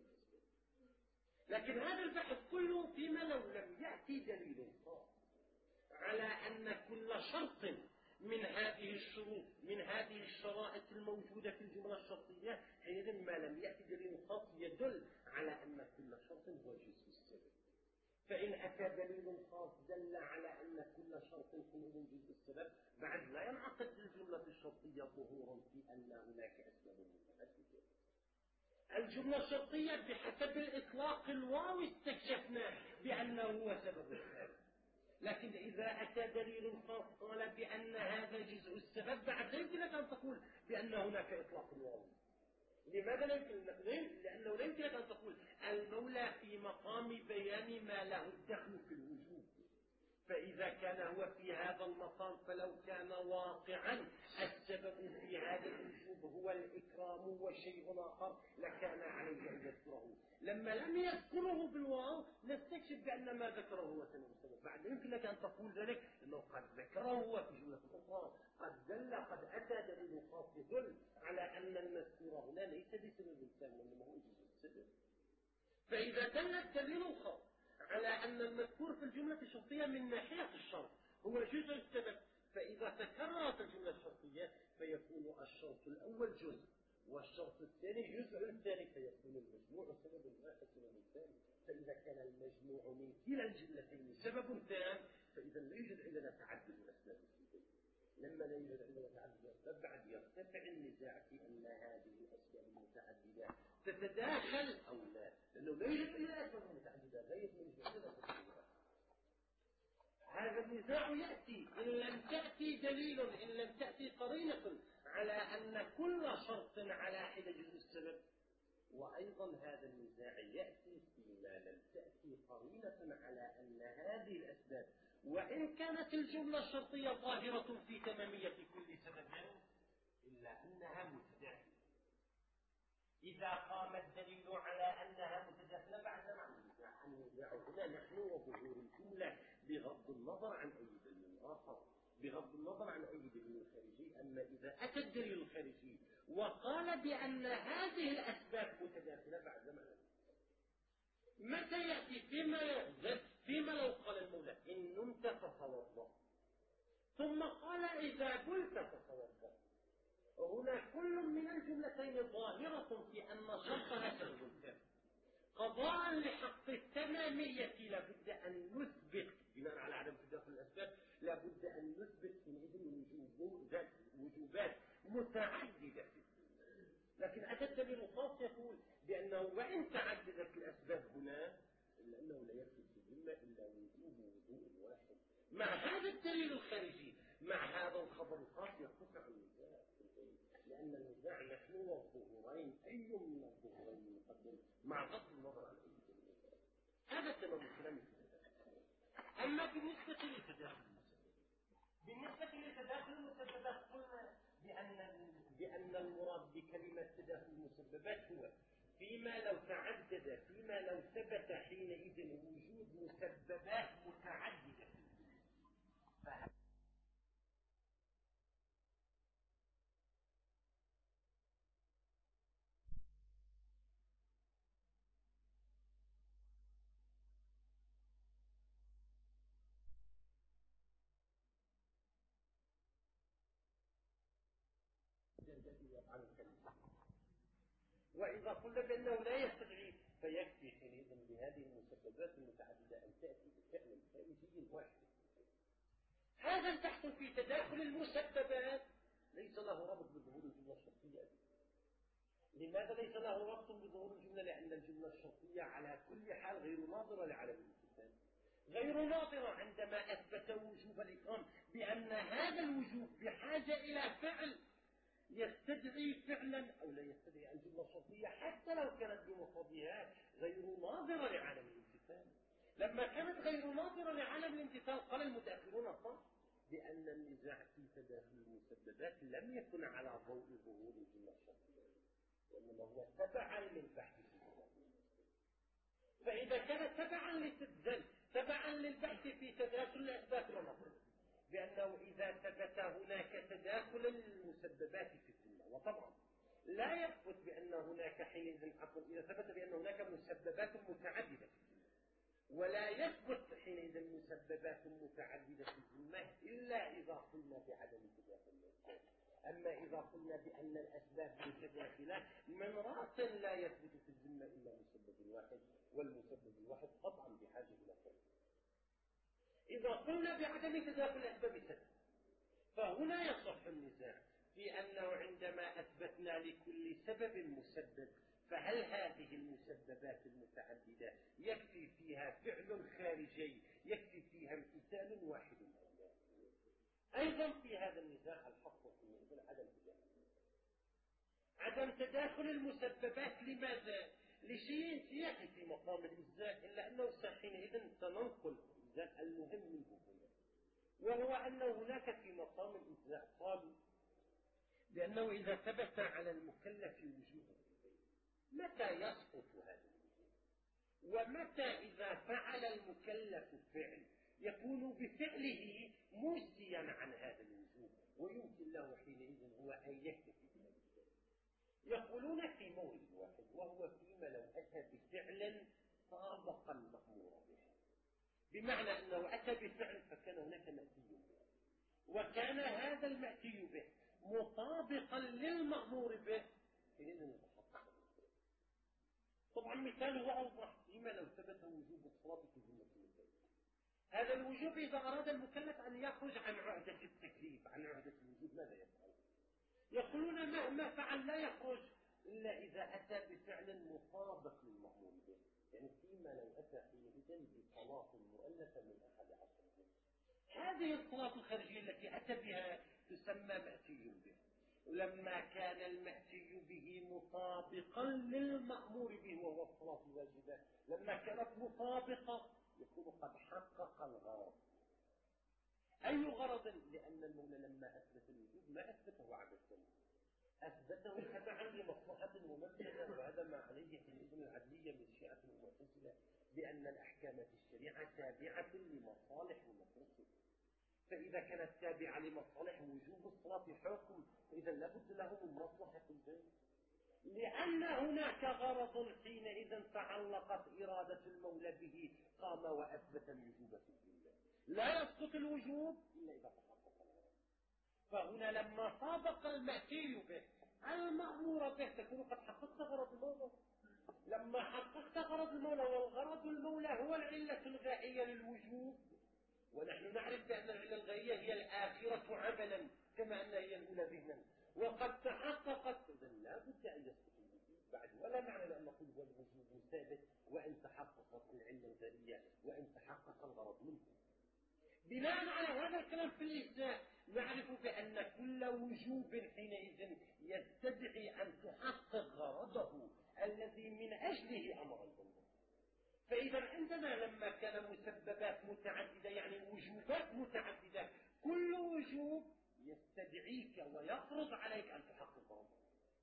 لكن هذا البحث كله فيما لو لم يأتي دليل خاص على أن كل شرط من هذه الشروط من هذه الشرائط الموجودة في الجملة الشرطية، حينئذ ما لم يأتي دليل خاص يدل على أن كل شرط هو جزء السبب. فإن أتى دليل خاص دل على أن كل شرط حينئذ جزء السبب بعد لا ينعقد للجملة الشرطية ظهورا في أن هناك أسباب متعددة. الجملة الشرطية بحسب الإطلاق الواوي استكشفنا بأنه هو سبب السبب، لكن إذا أتى دليل خاص قال بأن هذا جزء السبب بعد لا يمكن لك أن تقول بأن هناك إطلاق واو. لماذا لا يمكن؟ لأنه لا يمكن لك أن تقول المولى في مقام بيان ما له الدخل في الوجوب، فإذا كان هو في هذا المقام فلو كان واقعا السبب في هذا الوجوب هو الإكرام وشيء آخر لكان عليه أن يذكره. لما لم يذكره بالواو نستكشف بأن ما ذكره هو سبب السبب، بعد يمكن لك أن تقول ذلك أنه قد ذكره هو في جملة أخرى، قد أتى دليل خاص يدل على أن المذكور هنا ليس بسبب فإذا دل الدليل الخاص على أن المذكور في الجملة الشرطية من ناحية الشرط هو جزء السبب، فإذا تكررت الجملة الشرطية فيكون الشرط الأول جزء والشرط الثاني جزء ثاني، فيكون المجموع سبب واحد سبب ثاني. فإذا كان المجموع من كلا الجملتين سبب ثاني فإذا لا يوجد عندنا تعدد الأسباب. لما لا يوجد عندنا تعدد الأسباب بعد يرتفع النزاع في أن هذه الأسباب المتعددة تتداخل أو لا، لأنه لا يوجد إلا أسباب متعددة لا يوجد إلا هذا النزاع يأتي إن لم تأتي دليل، إن لم تأتي قرينة على أن كل شرط على حدة جزء السبب. وأيضا هذا النزاع يأتي فيما لم تأتي قرينة على أن هذه الأسباب وإن كانت الجملة الشرطية ظاهرة في تمامية كل سبب إلا أنها متداخلة. إذا قام الدليل على أنها متداخلة بعد النزاع هنا نحن وظهور الجملة بغض النظر عن أي دليل آخر، بغض النظر عن أي دليل خارجي. أما إذا أتى الدليل الخارجي وقال بأن هذه الأسباب متداخلة بعد زمن، متى يأتي فيما لو قال المولى إن نمت فتوضأ ثم قال إذا قلت فتوضأ، هنا كل من الجملتين ظاهرة في أن شرطها سبب ثاني. قضاء لحق التمامية لابد أن نثبت بناء على عدم تداخل الأسباب، لابد أن نثبت حينئذ وجوبات متعددة. لكن أتى الدليل الخاص يقول بأنه وإن تعددت الأسباب هنا إلا أنه لا يكفي في الذمة إلا وضوء واحد. مع هذا الدليل الخارجي مع هذا الخبر الخاص يرتفع النزاع، لأن النزاع نحن والظهورين أي من الظهورين مقدم مع غض النظر عن أي دليل. هذا تمام الكلام. أما بالنسبة لتداخل المسببات قلنا بأن المراد بكلمة تداخل المسببات هو فيما لو تعدد، فيما لو ثبت حينئذ وجود مسببات متعددة. وإذا قلنا بأنه لا يستدعي فيكفي حينئذ بهذه المسببات المتعددة أن تأتي بفعل خارجي واحد. هذا البحث في تداخل المسببات ليس له ربط بظهور الجملة الشرطية. لماذا ليس له ربط بظهور الجملة؟ لأن الجملة الشرطية على كل حال غير ناظرة لعدم الامتثال، غير ناظرة عندما أثبت وجوب الإكرام بأن هذا الوجوب بحاجة إلى فعل يستدعي فعلا أو لا يستدعي. الجملة الشرطية حتى لو كانت بمفردها غير ناظرة لعالم الامتثال. لما كانت غير ناظرة لعالم الامتثال قال المتأخرون صح بأن النزاع في تداخل المسببات لم يكن على ضوء ظهور الجملة الشرطية، وإنما هو تبعا للبحث في الجملة. فإذا كان تبعا للبحث في تداخل الأسباب ونظر بأنه إذا ثبت هناك تداخل المسببات في الجملة، وطبعا لا يثبت بأن هناك حينئذ إذا ثبت بأن هناك مسببات متعددة في الجملة، ولا يثبت حينئذ مسببات متعددة في الجملة إلا إذا قلنا بعدم تداخل الأسباب. أما إذا قلنا بأن الأسباب متداخلة من رأس لا يثبت في الجملة إلا مسبب واحد، والمسبب الواحد قطعا بحاجة إلى فعل. إذا قلنا بعدم تداخل الأسباب سبب، فهنا يصح النزاع في أنه عندما أثبتنا لكل سبب مسبب فهل هذه المسببات المتعددة يكفي فيها فعل خارجي يكفي فيها امتثال واحد أو لا؟ أيضا في هذا النزاع الحق في عدم تداخل المسببات. لماذا؟ لشيء سياسي في مقام الإجزاء، إلا أنه حينئذ سننقل المهم منه، وهو أن هناك في مقام الإجزاء قالوا بأنه إذا ثبت على المكلف وجوب متى يسقط هذا الوجوب، ومتى إذا فعل المكلف فعل يكون بفعله مجزيا عن هذا الوجوب ويمكن له حينئذ هو أن يكتفي بهذا. يقولون في مورد واحد، وهو فيما لو أتى بفعل بمعنى أنه أتى بفعل فكان هناك مأتي به، وكان هذا المأتي به مطابقا للمأمور به، فإذن يتحقق. طبعا مثاله أوضح فيما لو ثبت وجوب الصلاة في ذمة البيت. هذا الوجوب إذا أراد المكلف أن يخرج عن عهدة التكليف، عن عهدة الوجوب، ماذا يفعل؟ يقولون مهما فعل لا يخرج إلا إذا أتى بفعل مطابق للمأمور به، يعني فيما لو أتى حينئذ بصلاة مؤلفة من أحد عشر. هذه الصلاة الخارجية التي أتى بها تسمى مأتي به. ولما كان المأتي به مطابقا للمأمور به وهو الصلاة الواجبة، لما كانت مطابقة يكون قد حقق الغرض. أي غرض؟ لأن المولى لما أثبت الوجوب ما أثبته عبثا، أثبته تبعا لمصلحة ومفسدة، وهذا ما عليه حينئذ العدلية من الشيعة المعتزلة بأن الأحكام في الشريعة تابعة لمصالح ومفاسد. فإذا كانت تابعة لمصالح وجوب الصلاة حكم، فإذا لابد له من مصلحة البيت، لأن هناك غرض حينئذ تعلقت إرادة المولى به قام وأثبت الوجوب في الدنيا. لا يسقط الوجوب إلا إذا تحقق الغرض. فهنا لما طابق المأتي به المأمور به تكون قد حققت غرض المولى. لما حققت غرض المولى، والغرض المولى هو العلة الغائية للوجوب، ونحن نعرف بأن العلة الغائية هي الآخرة عملا كما أنها هي الأولى ذهنا، وقد تحققت، إذا لا بد أن يسقط الوجوب بعد. ولا معنى لأن نقول والوجوب ثابت وإن تحققت العلة الغائية وإن تحقق الغرض منه. بناء على هذا الكلام في الإجزاء نعرف بأن كل وجوب حينئذ يستدعي أن تحقق غرضه الذي من أجله أمر الله. فإذا عندنا لما كان مسببات متعددة يعني وجوبات متعددة، كل وجوب يستدعيك ويفرض عليك أن تحقق غرضه.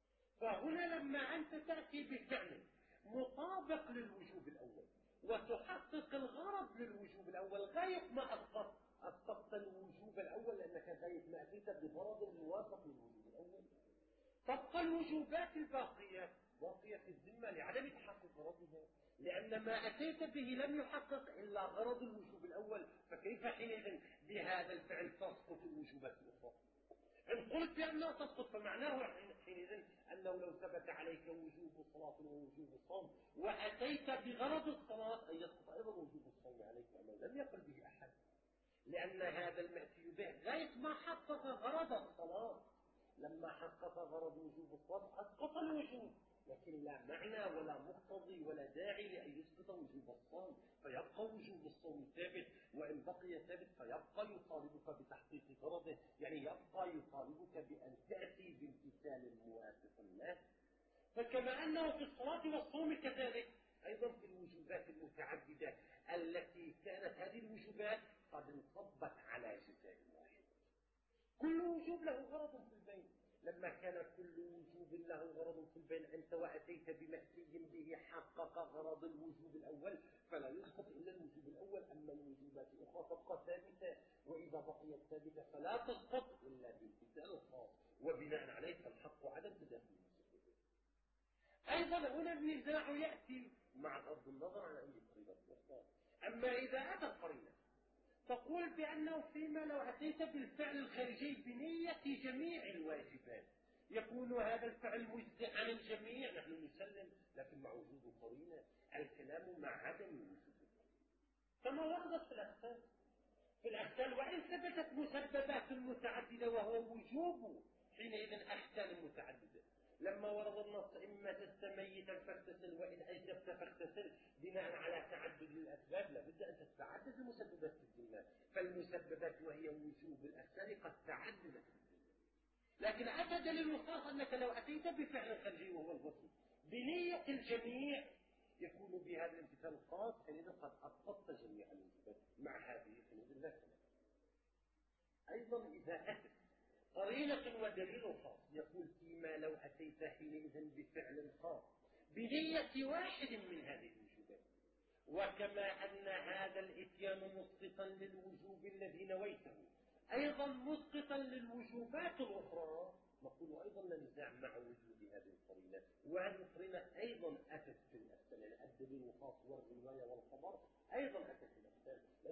فهنا لما أنت تأتي بفعل مطابق للوجوب الأول وتحقق الغرض للوجوب الأول، غاية ما أسقطت الوجوب الأول لأنك غاية ما أتيت بغرض موافق للوجوب الأول. تبقى الوجوبات الباقية باقية في الذمة لعدم تحقق غرضها، لأن ما أتيت به لم يحقق إلا غرض الوجوب الأول، فكيف حينئذ بهذا الفعل تسقط الوجوبات الأخرى؟ إن قلت بأنها تسقط فمعناه حينئذ أنه لو ثبت عليك وجوب صلاة ووجوب الصوم وأتيت بغرض الصلاة أن يسقط أيضا وجوب الصوم عليك، وما لم يقل به أحد، لأن هذا المأتي به غاية ما حقق غرض الصلاة. لما حقق غرض وجوب الصوم أسقط الوجوب، لكن لا معنى ولا مقتضي ولا داعي لأن يسقط وجوب الصوم، فيبقى وجوب الصوم ثابت، وإن بقي ثابت فيبقى يطالبك بتحقيق غرضه، يعني يبقى يطالبك بأن تأتي بامتثال موافق له. فكما أنه في الصلاة والصوم كذلك أيضا في الوجوبات المتعددة التي كانت هذه الوجوبات قد انصبت على جزاء واحد. كل وجوب له غرض في البين. لما كان كل وجوب له غرض في البين أنت وأتيت بمأتي به حقق غرض الوجوب الأول فلا يسقط إلا الوجوب الأول، أما الوجوبات الأخرى تبقى ثابتة، وإذا بقيت ثابتة فلا تسقط إلا بامتثال الخاص، وبناء عليه فالحق عدم تداخل المسلمين. أيضا هنا النزاع يأتي مع غض النظر عن أي قرينة أخرى. أما إذا أتى القرينة تقول بأنه فيما لو أتيت بالفعل الخارجي بنية جميع الواجبات يكون هذا الفعل مجزئ عن الجميع، نحن نسلم، لكن مع وجود القرينة الكلام مع عدم وجود القرينة كما وردت في الأحكام. في الأحكام وإن ثبتت مسببات متعددة وهو وجوب حينئذ أحكام متعددة. لما ورد النص إما تستميتا فاغتسل وإن أجدبت فاغتسل بناء على تعدد الأسباب لابد أن تتعدد المسببات في الذمة، فالمسببات وهي وجوب الأغسال قد تعددت في الذمة. لكن أتى دليل خاص أنك لو أتيت بفعل خارجي وهو الغسل بنية الجميع يكون بهذا الامتثال الخاص حينئذ قد أسقطت جميع الوجوبات مع هذه حينئذ لا كلام. أيضا إذا أتت قرينة ودليل خاص يقول فيما لو أتيت حينئذ بفعل خاص بنية واحد من هذه الوجوبات، وكما أن هذا الإتيان مسقطا للوجوب الذي نويته أيضا مسقطا للوجوبات الأخرى، نقول أيضا لا نزاع مع وجود هذه القرينة. وهذه القرينة أيضا أتت في الأحكام، يعني الدليل الخاص والرواية والخبر أيضا أتت في الأحكام،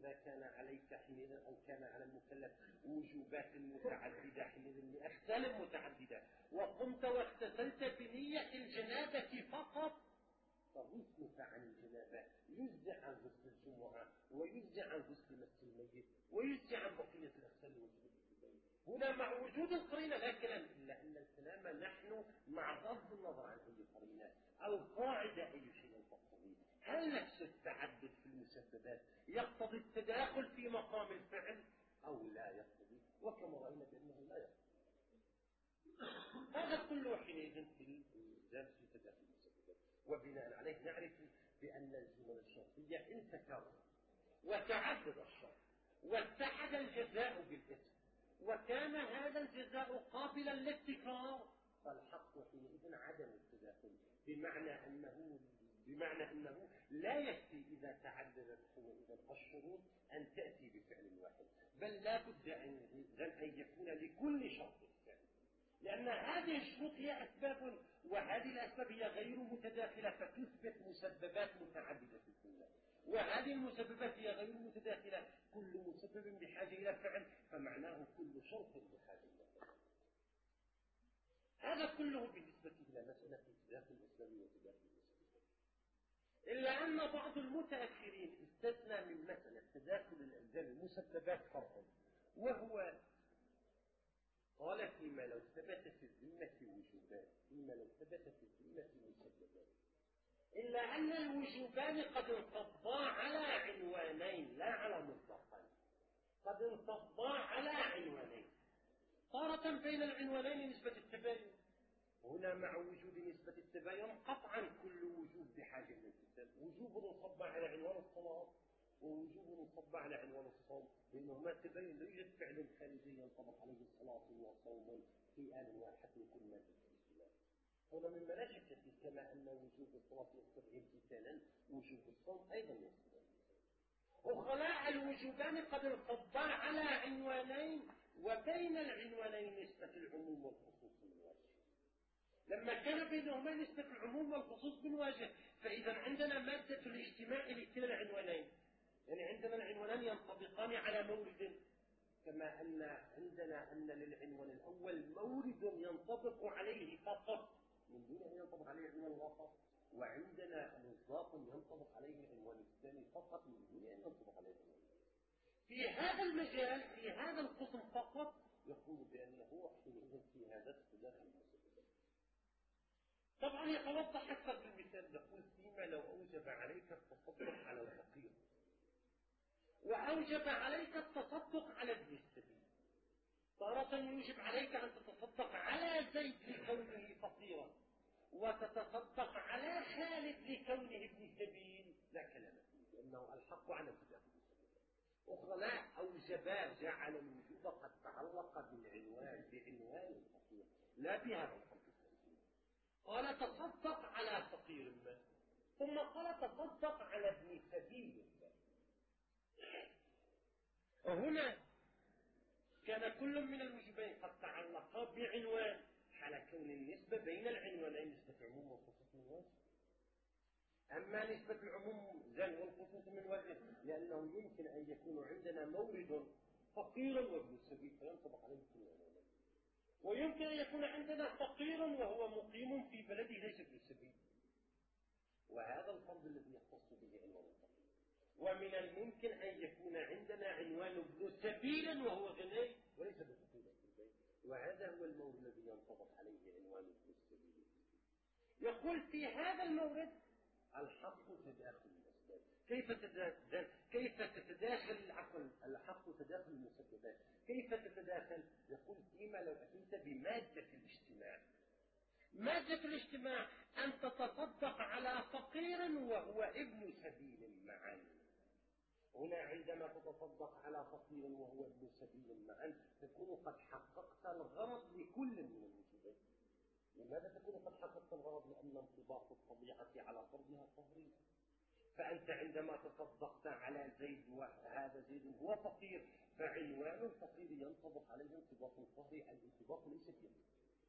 إذا كان عليك حينئذ أو كان على المكلف وجوبات متعددة حينئذ لأختال متعددة، وقمت واغتسلت بنية الجنابة فقط، فغسلك عن الجنابة يجزئ عن غسل الجمعة، ويجزئ عن غسل مس الميت، ويجزئ عن بقية الأغسال والوجوب. هنا مع وجود القرينة لا كلام، إلا أن الكلام نحن مع غض النظر عن أي قرينة أو قاعدة أي شيء تقتضي. هل نفس التعدد في المسببات يقتضي التداخل في مقام الفعل أو لا يقتضي؟ وكما رأينا بأنه لا يقتضي. هذا كله حينئذ في تداخل المسببات، وبناء عليه نعرف بأن الجمل الشرطية إن تكرر وتعدد الشرط واتحد الجزاء بالاسم وكان هذا الجزاء قابلا للتكرار، فالحق حينئذ عدم التداخل، بمعنى أنه لا يكفي إذا تعددت حينئذ الشروط أن تأتي بفعل واحد، بل لا بد أن يكون لكل شرط فعل، لأن هذه الشروط هي أسباب، وهذه الأسباب هي غير متداخلة فتثبت مسببات متعددة في الكلية، وهذه المسببات هي غير متداخلة، كل مسبب بحاجة إلى فعل، فمعناه كل شرط بحاجة إلى فعل. هذا كله بالنسبة إلى مسألة تداخل الأسباب وتداخل المسببات، إلا أن بعض المتأخرين استثنى من مسألة تداخل الأسباب المسببات فرقا، وهو قال فيما لو ثبت في الذمة وجوبان، فيما لو ثبت في الذمة مسببان، إلا أن الوجوبان قد انصبا على عنوانين لا على مطلقين، قد انصبا على عنوانين، تارة بين العنوانين نسبة التباين، هنا مع وجود نسبة التباين قطعا كل وجوب بحاجة إلى الكتاب، وجوب انصب على عنوان الصلاة ووجوب انصب على عنوان الصوم، لأنهما تبين لا يوجد فعل خارجي ينطبق عليه الصلاة وصوم في آن واحد يكون مادة الاجتماع. هنا مما لا شك فيه، كما أن وجوب الصلاة يقتضي امتثالا وجوب الصوم أيضا يقتضي. وخلاء الوجوبان قد انصبا على عنوانين، وبين العنوانين نسبة العموم والخصوص بالواجه. لما كان بينهما نسبة العموم والخصوص بالواجه، فإذا عندنا مادة الاجتماع لكلا العنوانين، يعني عندنا العنوانان ينطبقان على مورد، كما أن عندنا أن للعنوان الأول مورد ينطبق عليه فقط من دون أن ينطبق عليه عنوان الوسط، وعندنا مصداق ينطبق عليه العنوان الثاني فقط من دون أن ينطبق عليه عنوان. في هذا المجال في هذا القسم فقط يقول بأنه حينئذ في هذا التداخل المسببات. طبعا يتوضح أكثر بالمثال، نقول فيما لو أوجب عليك التصدق على الفقير وأوجب عليك التصدق على ابن السبيل، تارة يوجب عليك أن تتصدق على زيد لكونه فقيرا وتتصدق على خالد لكونه ابن سبيل، لا كلام فيه لأنه الحق على التداخل. أخرى لا أوجبا جعل الوجوب قد تعلق بعنوان الفقير لا بهذا الخلق السبيل، قال تصدق على فقير ما، ثم قال تصدق على ابن سبيل ما. وهنا كان كل من الوجوبين قد تعلقا بعنوان، حال كون النسبة بين العنوانين نسبة العموم والخصوص من وجه. أما نسبة العموم والخصوص من وجه، لأنه يمكن أن يكون عندنا مورد فقير وابن السبيل فينطبق عليه كل العنوانين، ويمكن أن يكون عندنا فقير وهو مقيم في بلده ليس ابن السبيل، وهذا الفرض الذي يختص به عنوان الفقير. ومن الممكن أن يكون عندنا عنوان ابن سبيل وهو غني وليس بفقير، وهذا هو المورد الذي ينطبق عليه عنوان ابن السبيل. يقول في هذا المورد الحق تداخل الأسباب. كيف تتداخل العقل؟ الحق تداخل المسببات. كيف تتداخل؟ يقول فيما لو أتيت بمادة الاجتماع. مادة الاجتماع أن تتصدق على فقير وهو ابن سبيل معا. هنا عندما تتصدق على فقير وهو ابن سبيل معا تكون قد حققت الغرض لكل من الوجوبين. لماذا تكون قد حققت الغرض؟ لأن انطباق الطبيعة على فرضها فقير. فأنت عندما تصدقت على زيد وهذا زيد هو فقير، فعنوان الفقير ينطبق عليه انطباق الفقر، الانطباق ليس فيه.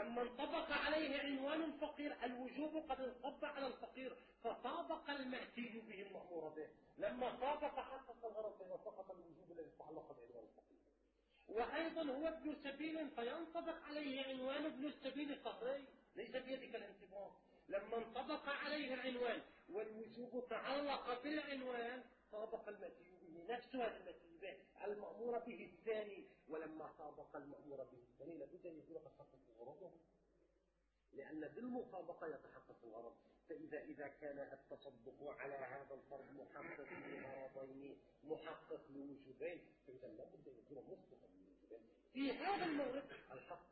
لما انطبق عليه عنوان الفقير الوجوب قد انطبق على الفقير فطابق المأتي به المأمور به. لما طابق حقق الغرض فإذا سقط الوجوب الذي تعلق بعنوان الفقير. وأيضا هو ابن سبيل فينطبق عليه عنوان ابن السبيل قهري ليس بيدك الانتباه. لما انطبق عليه العنوان والوجوب تعلق بالعنوان طابق المأتي به نفس هذا المأتي به المأمور به الثاني. ولما طابق المأمور به الثاني لابد أن يكون قد حقق غرضه لأن بالمطابقة يتحقق الغرض. فإذا كان التصدق على هذا الفرض محقق لغرضين محقق لوجوبين فإذا لابد أن يكون مسبقا لوجوبين. في هذا المورد الحق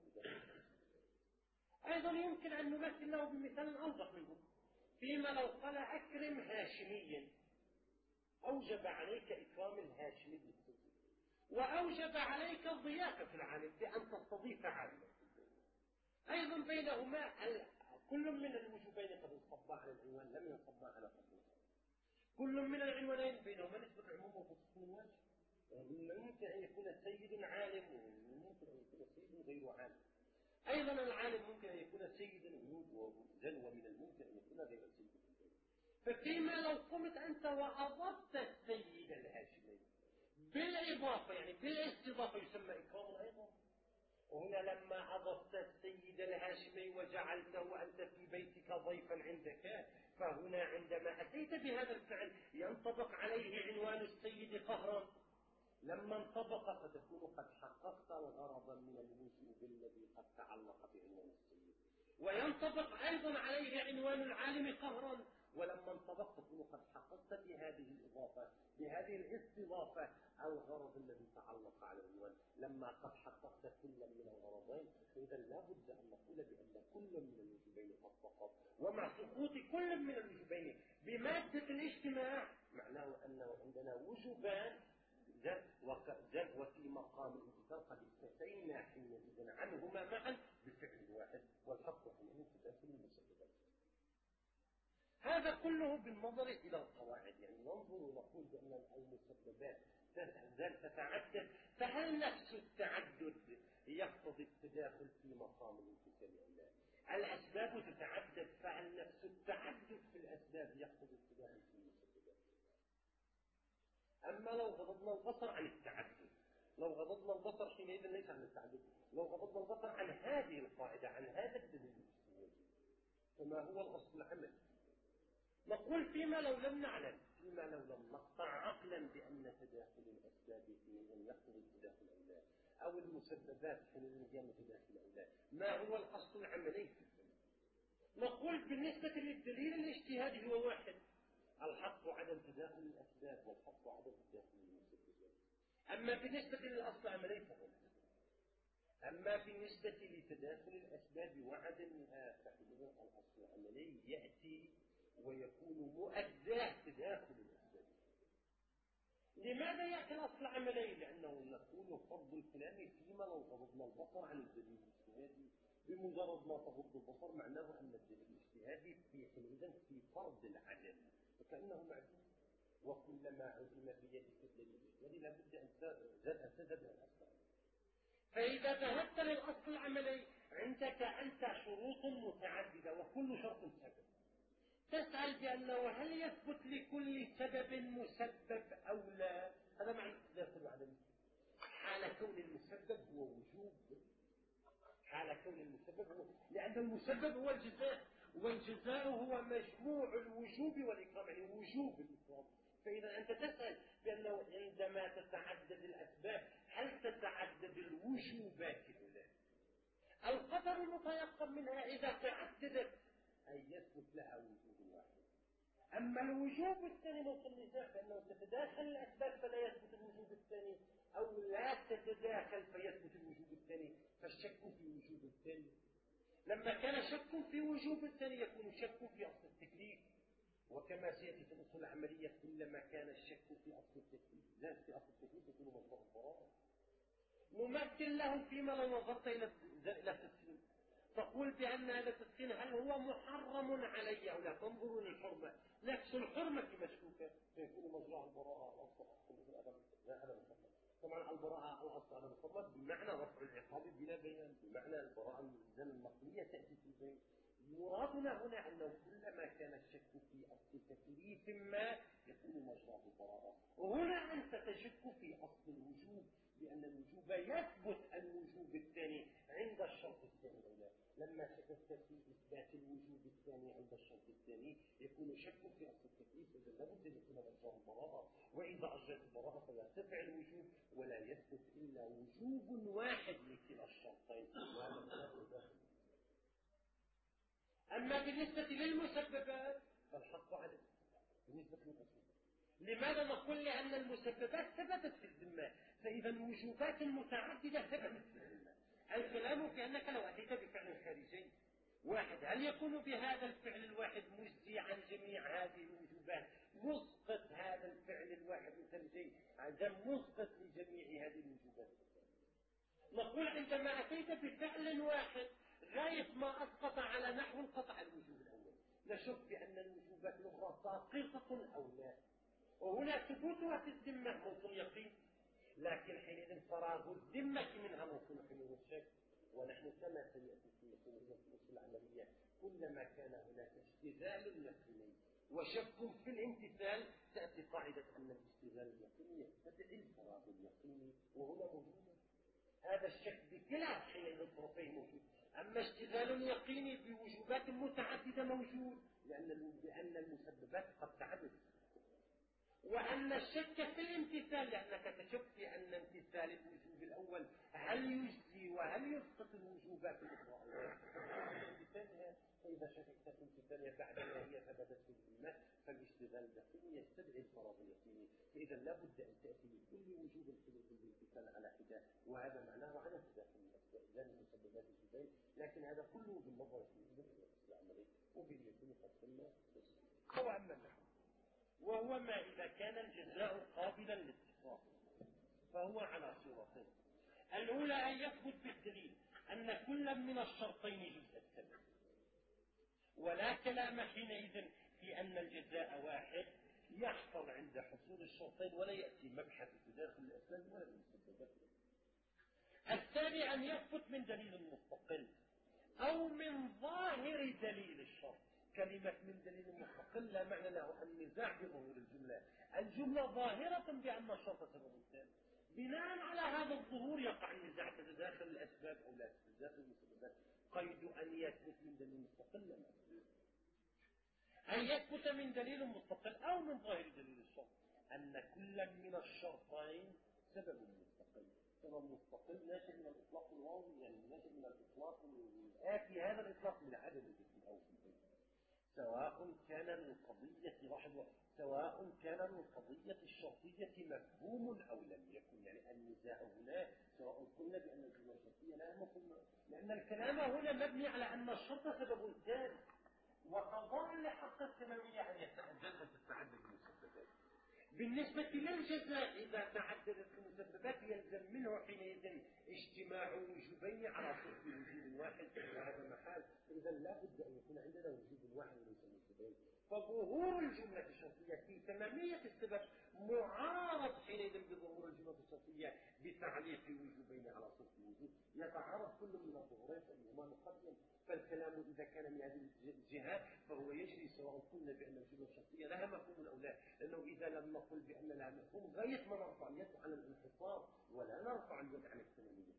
أيضا يمكن أن نمثل له بمثال أوضح منه. فيما لو قال أكرم هاشميا أوجب عليك إكرام الهاشمي وأوجب عليك الضيافة في العالم بأن تستضيف عالما. أيضا بينهما كل من الوجوبين قد انصب على العنوان لم ينصب على فصل. كل من العنوانين بينهما نسبة عموم وخصوص من وجه. ممكن أن يكون سيد عالم وممكن أن يكون سيد غير عالم. أيضا العالم ممكن أن يكون سيدا ومبذل ومن الممكن أن يكون غير سيد. ففيما لو قمت أنت وأضفت السيد الهاشمي بالإضافة يعني بالاستضافة يسمى إكرام أيضا. وهنا لما أضفت السيد الهاشمي وجعلته أنت في بيتك ضيفا عندك فهنا عندما أتيت بهذا الفعل ينطبق عليه عنوان السيد قهرا. لما انطبق فتكون قد حققت الغرض من الوجوب الذي قد تعلق بعنوان السيد. وينطبق أيضا عليه عنوان العالم قهرا. ولما انطبق تكون قد حققت بهذه الإضافة بهذه الاستضافة الغرض الذي تعلق على العنوان. لما قد حققت كل من الغرضين فإذا لا بد أن نقول بأن كل من الوجوبين قد سقط. ومع سقوط كل من الوجوبين بمادة الاجتماع معناه أنه عندنا وجوبان زاد وفي مقام الانتصار قد استثنينا حينئذ عنهما معا بفعل واحد والحق حينئذ تداخل المسببات. هذا كله بالنظر إلى القواعد يعني ننظر ونقول بأن المسببات تتعدد فهل نفس التعدد يقتضي التداخل في مقام الانفصال أو لا؟ الأسباب تتعدد فهل نفس التعدد في الأسباب يقتضي التداخل في المسببات؟ أما لو غضضنا البصر عن التعدد لو غضضنا البصر حينئذ ليس عن التعدد لو غضضنا البصر عن هذه القاعدة عن هذا الدليل فما هو الأصل العملي؟ نقول فيما لو لم نعلم فيما لو لم نقطع عقلا بأن تداخل الأسباب حينئذ يقتضي التداخل أو لا أو المسببات حينئذ هي متداخل أو لا ما هو الأصل العملي؟ نقول بالنسبة للدليل الاجتهادي هو واحد الحق عدم تداخل الأسباب والحق عدم تداخل المسببات. أما بالنسبة للأصل العملي فهو أما بالنسبة لتداخل الأسباب وعدمها فحينئذ الأصل العملي يأتي ويكون مؤداه تداخل الأسباب. لماذا يأتي الأصل العملي؟ لأنه نقول فرض الكلام فيما لو غضضنا البصر عن الدليل الاجتهادي بمجرد ما تغض البصر معناه أن الدليل الاجتهادي في حينئذ في فرض العدم فكأنه معدوم. وكلما عدم بيدك الدليل الاجتهادي لابد أن تذهب إلى الأصل. فإذا ذهبت للأصل العملي عندك أنت شروط متعددة وكل شرط سبب تسأل بأنه هل يثبت لكل سبب مسبب أو لا؟ هذا معنى التداخل وعدم حال كون المسبب هو وجوب حال كون المسبب هو لأن المسبب هو الجزاء والجزاء هو مجموع الوجوب والإكرام يعني وجوب الإكرام. فإذا أنت تسأل بأنه عندما تتعدد الأسباب هل تتعدد الوجوبات أو لا؟ القدر المتيقن منها إذا تعددت أن يثبت لها وجوب واحد. أما الوجوب الثاني موصل النزاع بأنه تتداخل الأسباب فلا يثبت الوجوب الثاني أو لا تتداخل فيثبت الوجوب الثاني فالشك في وجوب الثاني. لما كان شك في وجوب الثاني يكون شك في أصل التكليف وكما سيأتي في الأصول العملية كلما كان الشك في أصل التكليف زاد في أصل التكليف يكون مصدر البراءة. نمثل له فيما لو نظرت إلى التسليم تقول بأن هذا التسخين هل هو محرم علي أو لا؟ تنظر للحرمة نفس الحرمة مشكوكة فيكون مجرى البراءة الأصل طبعا البراءة الأصل على الحرمة بمعنى رفع العقاب بلا بيان بمعنى البراءة ومرادنا هنا أنه كلما كان الشك في أصل تكليف ما يكون مجراه براءة. وهنا أنت تشك في أصل الوجوب، لأن الوجوب يثبت الوجوب الثاني عند الشرط الثاني أو لا. لما شككت في إثبات الوجوب الثاني عند الشرط الثاني يكون شك في أصل التكليف، إذا لابد أن يكون مجراه براءة. وإذا أجرت البراءة فلا تبع الوجوب ولا يثبت إلا وجوب واحد لكلا الشرطين. أما بالنسبة للمسببات فالحق عليه بالنسبة للأصول. لماذا نقول؟ لأن المسببات ثبتت في الذمة، فإذا الوجوبات المتعددة ثبتت في الذمة. الكلام في أنك لو أتيت بفعل خارجي واحد، هل يكون بهذا الفعل الواحد مجزي عن جميع هذه الوجوبات؟ مسقط هذا الفعل الواحد الخارجي عدم مسقط لجميع هذه الوجوبات. نقول عندما أتيت بفعل واحد غاية ما أسقط على نحو القطع الوجوب الأول، نشك بأن الوجوبات الأخرى ساقطة أو لا، وهنا ثبوتها في الذمة موصول يقين، لكن حينئذ فراغ الذمة منها موصول حلول الشك. ونحن كما سيأتي في الأصول العملية كلما كان هناك اجتزال يقيني وشك في الامتثال تأتي قاعدة أن الاجتزال اليقيني يتبع الفراغ اليقيني، وهنا موجود هذا الشك بكلا حينئذ الطرفين موجود. أما اجتزال يقيني بوجوبات متعددة موجود، لأن المسببات قد تعددت. وأن الشك في الامتثال لأنك تشك في أن امتثال الوجوب الأول هل يجزي وهل يسقط الوجوبات الأخرى. فإذا شككت في امتثالها بعد ما هي ثبتت في الذمة فالاجتزال اليقيني يستدعي الفراغ اليقيني، فإذا لا بد أن تأتي لكل وجوب ثبوت الامتثال على حدة، وهذا معناه عدم تداخل الأسباب المسببات الجزئية. لكن هذا كله بالنظر في الأصل العملي وباليقين قد قلنا. هو أما النحو وهو ما إذا كان الجزاء قابلا للاتصال فهو على صورتين. الأولى أن يثبت بالدليل أن كل من الشرطين جزء السبب، ولا كلام حينئذ في أن الجزاء واحد يحصل عند حصول الشرطين ولا يأتي مبحث تداخل الأسباب ولا المسببات. الثاني أن يثبت من دليل مستقل أو من ظاهر دليل الشرط. كلمة من دليل مستقل لا معنى له النزاع بظهور الجملة. الجملة ظاهرة بأن الشرط سبب الثاني، بناء على هذا الظهور يقع النزاع تتداخل الأسباب أو لا تتداخل المسببات. قيد أن يثبت من دليل مستقل لا أن يثبت من دليل مستقل أو من ظاهر دليل الشرط أن كل من الشرطين سبب مستقل. سبب مستقل ناشئ من الإطلاق الواوي، يعني ناشئ من الإطلاق الآتي، هذا الإطلاق من عدم الاسم أو في البيت، سواء كان للقضية سواء كان للقضية الشرطية مفهوم أو لم يكن. يعني النزاع هنا سواء قلنا بأن الجملة الشرطية لا مفهوم، لأن الكلام هنا مبني على أن الشرط سبب ثاني، وتظل لحق الثانوية أن تتعدد المسببات. بالنسبة للجزاء إذا تعددت المسببات يلزم منه حينئذ اجتماع وجوبين على صرف وجوب واحد، وهذا محال. إذا لا بد أن يكون عندنا وجوب واحد وليس وجوبين. فظهور الجملة الشرطية في تمامية السبب معارض حينئذ بظهور الجملة الشرطية بتعليق وجوبين على صرف الوجوب. يتعارض كل من الظهورين فإنهما مقدم. فالكلام إذا كان من هذه الجهات فهو يجري سواء قلنا بأن الجملة الشرطية لها مفهوم أو لا، لأنه إذا لم نقل بأن لها مفهوم غاية ما نرفع اليد عن الانحصار ولا نرفع اليد عن التمامية.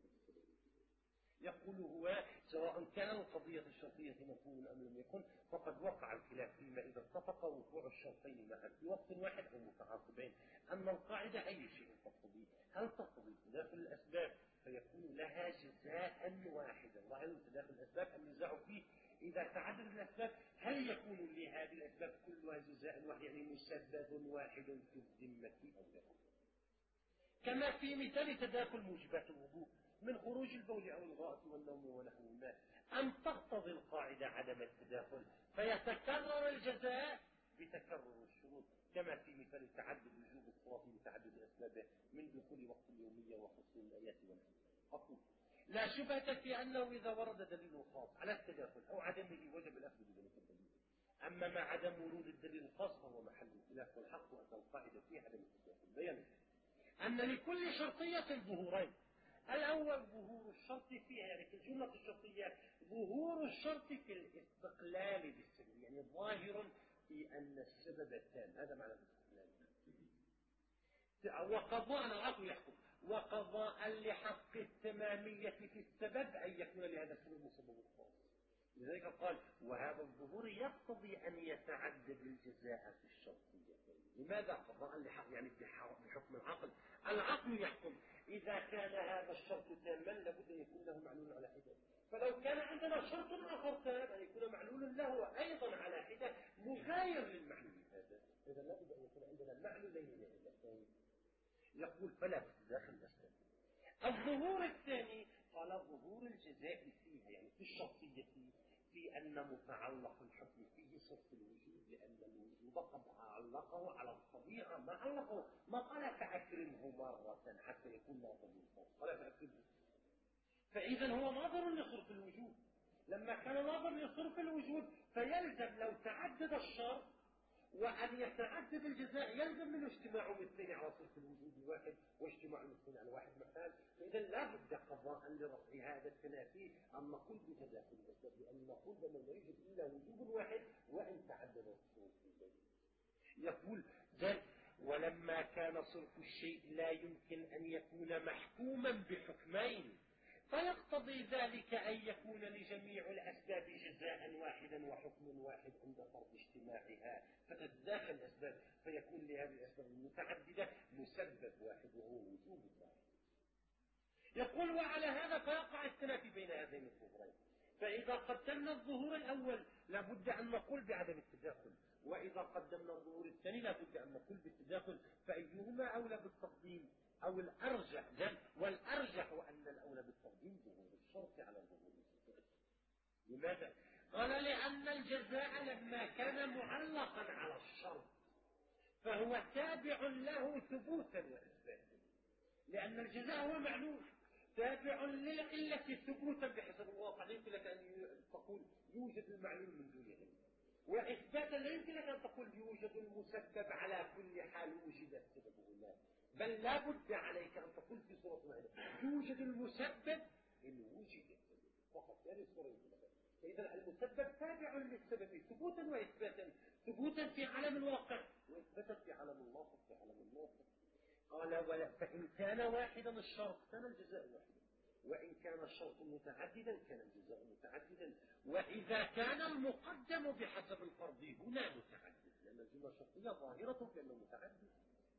يقول هو سواء كان القضية الشرطية مفهوم أم لم يكن فقد وقع الخلاف فيما إذا اتفق وقوع الشرطين معا في وقت واحد أو متعاقبين. أما القاعدة أي شيء تقتضي، هل تقتضي تداخل الأسباب فيكون لها جزاء واحدا، وهل تداخل الأسباب النزاع فيه إذا تعدد الأسباب هل يكون لهذه الأسباب كلها جزاء واحد، يعني مسبب واحد في الذمة أو لا. كما في مثال تداخل موجبات الوضوء من خروج البول أو الغائط والنوم ونحوهما، أن تقتضي القاعدة عدم التداخل فيتكرر الجزاء بتكرر الشروط، كما في مثال تعدد وجوب الصلاة بتعدد أسبابه من دخول وقت اليومية وحصول الآيات ونحوها. أقول لا شبهة في أنه إذا ورد دليل خاص على التداخل أو عدمه وجب الأخذ بذلك الدليل. أما مع عدم ورود الدليل الخاص فهو محل الخلاف، والحق أن القاعدة فيه عدم التداخل. بيان أن لكل شرطية ظهورين، الأول ظهور الشرط فيها، يعني في الجملة الشرطية ظهور الشرط في الاستقلال بالسبب، يعني ظاهر في أن السبب التام، هذا معنى الاستقلال. وقضاء العقل يحكم، وقضاء لحق التمامية في السبب أن يكون لهذا السبب مسبب خاص. لذلك قال وهذا الظهور يقتضي أن يتعدد الجزاء في الشرطية. لماذا قضاء لحق؟ يعني بحكم العقل. العقل يحكم إذا كان هذا الشرط تاما لابد أن يكون له معلول على حدة، فلو كان عندنا شرط آخر تام أن يكون معلول له أيضا على حدة مغاير للمعلول هذا، إذا لابد أن يكون عندنا معلولين لعلتين. يقول فلا تتداخل الأسباب. الظهور الثاني قال ظهور الجزاء فيها، يعني في الشرطية في أن متعلق الحكم فيه صرف الوجود، لأن الوجود قد علقه على الطبيعة، ما علقه، ما قال فأكرمه مرة حتى يكون ناظر للصرف، قال فأكرمه. فإذا هو ناظر لصرف الوجود، لما كان ناظر لصرف الوجود فيلزم لو تعدد الشرط وأن يتعدد الجزاء يلزم منه اجتماع مثلين على صرف الوجود الواحد واجتماع مثلين على واحد محال. فإذا لا بد قضاء لرفع هذا التنافي أن نقول بتداخل الأسباب، لأن نقول بأنه لا يوجد إلا وجود واحد وإن تعدد الصروف يقول ذلك ولما كان صرف الشيء لا يمكن أن يكون محكوما بحكمين فيقتضي ذلك أن يكون لجميع الأسباب جزاء واحدا وحكم واحد عند فرض اجتماعها، فتتداخل الأسباب فيكون لهذه الأسباب المتعددة مسبب واحد وهو وجود واحد. يقول وعلى هذا فيقع التنافي بين هذين الظهورين، فإذا قدمنا الظهور الأول لابد أن نقول بعدم التداخل، وإذا قدمنا الظهور الثاني لابد أن نقول بالتداخل، فأيهما أولى بالتقديم أو الأرجح؟ والأرجح أن الأولى بالتقديم ظهور الشرط على ظهور الجزاء. لماذا؟ قال لأن الجزاء لما كان معلقا على الشرط فهو تابع له ثبوتا وإثباتا، لأن الجزاء هو معلوم تابع للعلة ثبوتا بحسب الواقع. لا يمكن لك أن تقول يوجد المعلوم من دون علم، وإثباتا لا يمكن لك أن تقول يوجد المسبب على كل حال وجد السبب هناك، بل لا بد عليك أن تقول في صورة واحدة يوجد المسبب إن وجد السبب فقط، هذه الصورة. فإذا المسبب تابع للسبب ثبوتا وإثباتا، ثبوتا في عالم الواقع وإثباتا في عالم الواقع في عالم الواقع. قال فإن كان واحدا الشرط كان الجزاء واحدا، وإن كان الشرط متعددا كان الجزاء متعددا، وإذا كان المقدم بحسب الفرض هنا متعدد، لأن الجملة الشرطية ظاهرة بأنه متعدد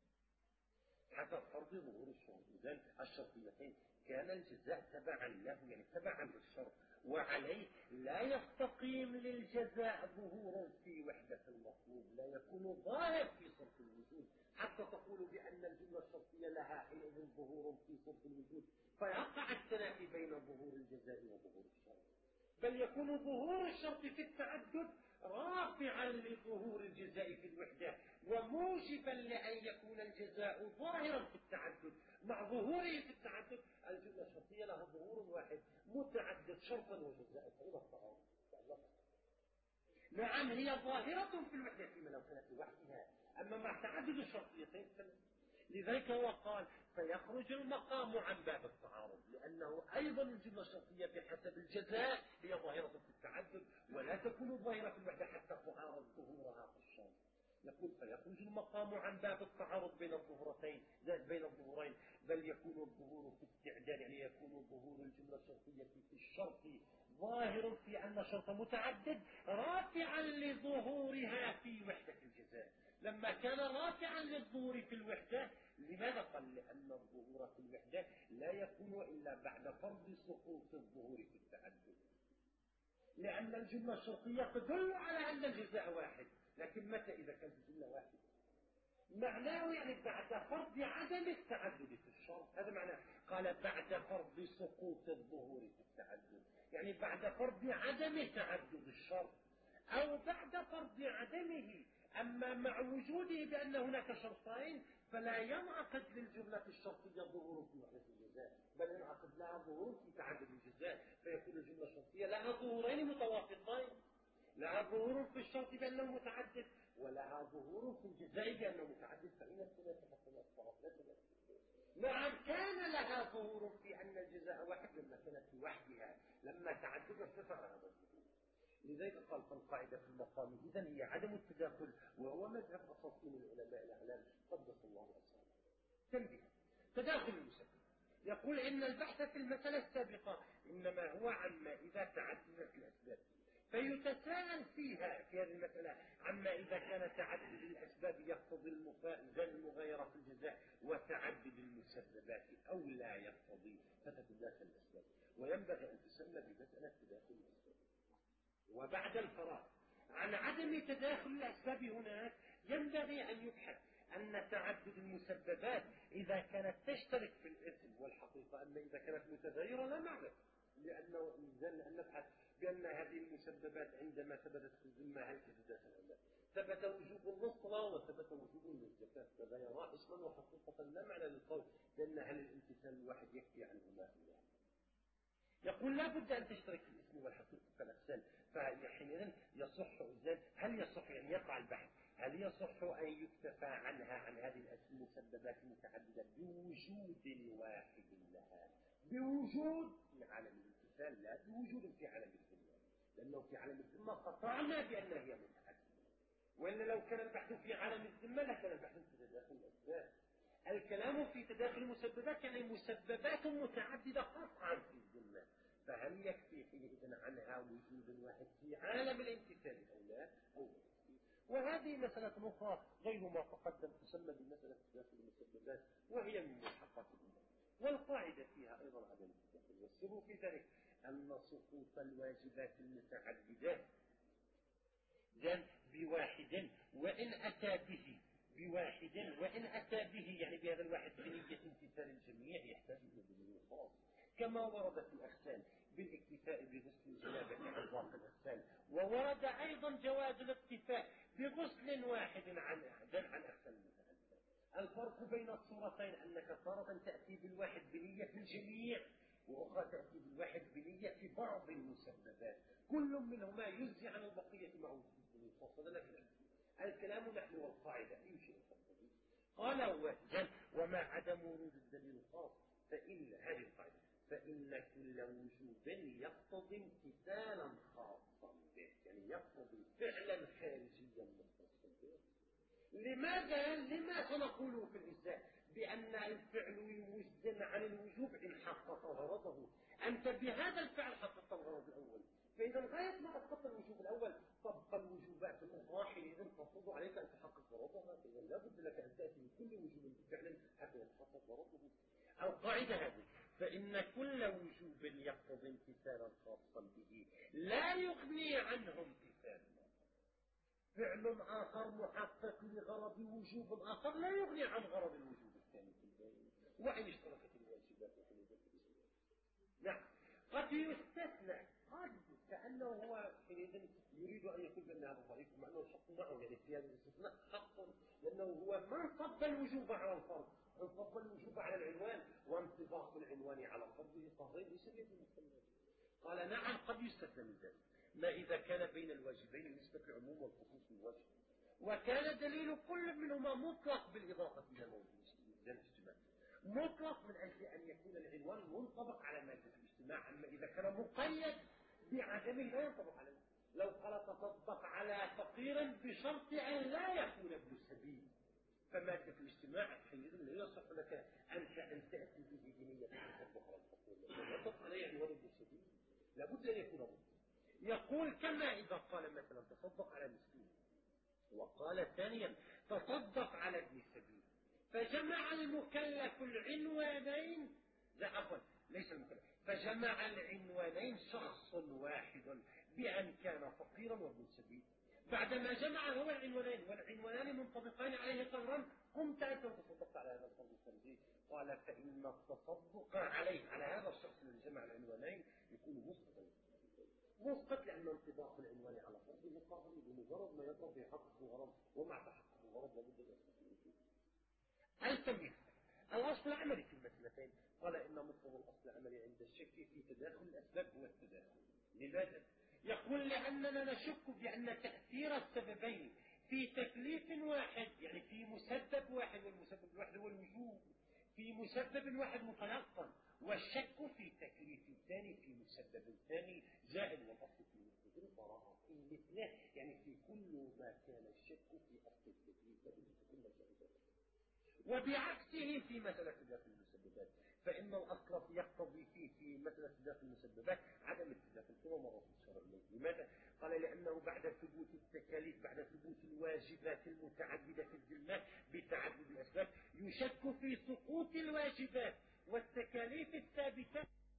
حسب فرض ظهور الشرط. إذن الشرطيتين كان الجزاء تبعا له، يعني تبعا للشرط، وعليه لا يستقيم للجزاء ظهور في وحدة المطلوب، لا يكون ظاهر في صرف الوجود حتى تقول بأن الجملة الشرطية لها حينئذ ظهور في صرف الوجود، فيقع التنافي بين ظهور الجزاء وظهور الشرط، بل يكون ظهور الشرط في التعدد رافعا لظهور الجزاء في الوحدة وموجبا لأن يكون الجزاء ظاهرا في التعدد. مع ظهوره في التعدد الجملة الشرطية لها ظهور واحد متعدد شرطا وجزاء فإلى الطعام. نعم هي ظاهرة في الوحدة فيما لو كانت لوحدها، أما مع تعدد الشرطيتين فلا. لذلك هو قال فيخرج المقام عن باب التعارض، لأنه أيضا الجملة الشرطية بحسب الجزاء هي ظاهرة في التعدد ولا تكون ظاهرة في الوحدة حتى تعارض ظهورها في الشرط. يقول فيخرج المقام عن باب التعارض بين الظهورين، بل يكون الظهور في استعداد، يعني يكون ظهور الجملة الشرطية في الشرط ظاهر في أن الشرط متعدد رافعا لظهورها في وحدة الجزاء. لما كان رافعا للظهور في الوحدة، لماذا قال؟ لأن الظهور في الوحدة لا يكون إلا بعد فرض سقوط الظهور في التعدد، لأن الجملة الشرطية تدل على أن الجزاء واحد، لكن متى؟ إذا كانت الجملة واحدة. معناه يعني بعد فرض عدم التعدد في الشرط، هذا معناه. قال بعد فرض سقوط الظهور في التعدد، يعني بعد فرض عدم تعدد الشرط أو بعد فرض عدمه. أما مع وجوده بأن هناك شرطين فلا ينعقد للجملة الشرطية ظهور في وحدة الجزاء، بل ينعقد لها ظهور في تعدد الجزاء، فيكون الجملة الشرطية لها ظهورين متوافقين، لها ظهور في الشرط بأنه متعدد ولها ظهور في الجزاء بأنه متعدد، فإن الثلاثة حتى لا تتوافق. نعم كان لها ظهور في أن الجزاء واحد لما كانت لوحدها، لما تعدد ارتفع هذا الوجوب. لذلك قال فالقاعدة في المقام إذن هي عدم التداخل، وهو مذهب أساطين العلماء الأعلام قدس الله أسرارهم. تنبيه: تداخل المسبب. يقول إن البحث في المسألة السابقة إنما هو عما إذا تعددت الأسباب، فيتساءل فيها في هذه المسألة عما إذا كان تعدد الأسباب يقتضي المغايرة في الجزاء، وتعدد المسببات أو لا يقتضي، فتتداخل الأسباب، وينبغي أن تسمى بمسألة تداخل الأسباب. وبعد الفراغ عن عدم تداخل الأسباب هناك ينبغي أن يبحث أن تعدد المسببات إذا كانت تشترك في الاسم والحقيقة، أما إذا كانت متغيرة لا معنى، لأنه يلزم أن نبحث بأن هذه المسببات عندما ثبتت في الذمة هل تتداخل أم لا. ثبت وجوب النصرة وثبت وجوب الزكاة، تغيرا اسما وحقيقة لا معنى للقول لأن هل الامتثال الواحد يكفي عنهما أم لا. يقول لا بد أن تشترك في الاسم والحقيقة كالأغسال، فحينئذ يصح هل يصح أن يقع البحث هل يصح أن يكتفى عنها عن هذه المسببات المتعددة بوجود واحد لها، بوجود في عالم الامتثال لا بوجود في عالم الذمة، لأنه في عالم الذمة قطعنا بأن هي متعددة، وإن لو كان البحث في عالم الذمة لكان البحث في تداخل الأسباب. الكلام في تداخل المسببات يعني مسببات متعددة قطعا في الذمة، فهل يكفي حينئذ عنها وجود واحد في عالم الامتثال أو لا أو لا. وهذه مسألة أخرى غير ما تقدم تسمى بمسألة تداخل المسببات، وهي من محقق الأمور، والقاعدة فيها أيضا عدم التداخل، والسر في ذلك أن سقوط الواجبات المتعددة بواحد وإن أتى به يعني بهذا الواحد بنية امتثال الجميع يحتاج إلى دليل خاص، كما ورد في الأغسال بالاكتفاء بغسل الجنابة عن باقي الأغسال، وورد أيضا جواز الاكتفاء بغسل واحد عن أغسال المتعددة. الفرق بين الصورتين أنك تارة تأتي بالواحد بنية الجميع، وأخرى تأتي بالواحد بنية بعض المسببات، كل منهما يجزي عن البقية مع وجود الدليل الخاص. هذا الكلام نحن والقاعدة أي شيء خاص. قال وما عدم ورود الدليل الخاص فإن هذه القاعدة فإن كل وجوب يقتضي امتثالا خاصا به، يعني يقتضي فعلا خارجيا مختصا به. لما سنقول في الإجزاء بأن الفعل يوزن عن الوجوب إن حقق غرضه؟ أنت بهذا الفعل حققت الغرض الأول، فإذا غاية ما أسقطت الوجوب الأول تبقى الوجوبات الأخرى حينئذ تفرض عليك أن تحقق غرضها، إذا لا بد لك أن تأتي بكل وجوب بفعل حتى يتحقق غرضه. القاعدة هذه فإن كل وجوب يقتضي امتثالا خاصا به لا يغني عنه امتثال فعل آخر محقق لغرض وجوب آخر لا يغني عن غرض الوجوب الثاني في البين، وإن اشتركت الواجبات في الوجوب. نعم قد يستثنى، كأنه هو حينئذ يريد أن يقول بأن هذا ضعيف مع أنه الحق معه، يعني في هذا الاستثناء حق، لأنه هو ما صب الوجوب على الفرض، صب الوجوب على العنوان، وانطباق العنوان على فرضه قهرين بسبب المستثنى. قال نعم قد يستثنى من ذلك ما إذا كان بين الواجبين نسبة العموم والخصوص من وجه، وكان دليل كل منهما مطلق بالإضافة إلى موجود الاجتماع، مطلق من أجل أن يكون العنوان منطبق على مادة الاجتماع، أما إذا كان مقيد بعدمه لا ينطبق عليه. لو قال تصدق على فقير بشرط أن لا يكون ابن سبيل، فمادة الاجتماع حينئذ لا يصح لك أن تأتي به بنية التصدق على الفقير، لا ينطبق عليه عنوان ابن سبيل، لابد أن يكون مطلق. يقول كما إذا قال مثلا تصدق على مسكين، وقال ثانيا تصدق على ابن سبيل، فجمع المكلف العنوانين، لا عفوا ليس المكلف، فجمع العنوانين شخص واحد بأن كان فقيرا وابن سبيل. بعدما جمع هو العنوانين والعنوانان منطبقان عليه قدرا، قمت أنت وتصدقت على هذا الفرد الخارجي. قال فإن التصدق عليه على هذا الشخص الذي جمع العنوانين يكون مسقط، لأن انطباق العنوان على فرضه قاضي بمجرد ما يطلب يحقق الغرض، ومع تحقق الغرض لابد أن يكون التمييز. الأصل العملي في المسألتين قال إن مقتضى الأصل العملي عند الشك في تداخل الأسباب هو التداخل. لماذا؟ يقول لأننا نشك بأن تأثير السببين في تكليف واحد، يعني في مسبب واحد، والمسبب الواحد هو الوجوب، في مسبب واحد متيقن والشك في تكليف ثاني في مسبب ثاني زائد، والاصل في مثله البراءه في مثله، يعني في كل ما كان الشك في اصل التكليف لابد تكون جائزه. وبعكسه في مساله ذات المسببات، فان الاصل يقتضي فيه في مساله ذات المسببات عدم اتفاق كما مر في الشرع اليه. لماذا؟ قال لانه بعد ثبوت التكاليف، بعد ثبوت الواجبات المتعدده في الذمه بتعدد الاسباب، يشك في سقوط الواجبات والتكاليف الثابته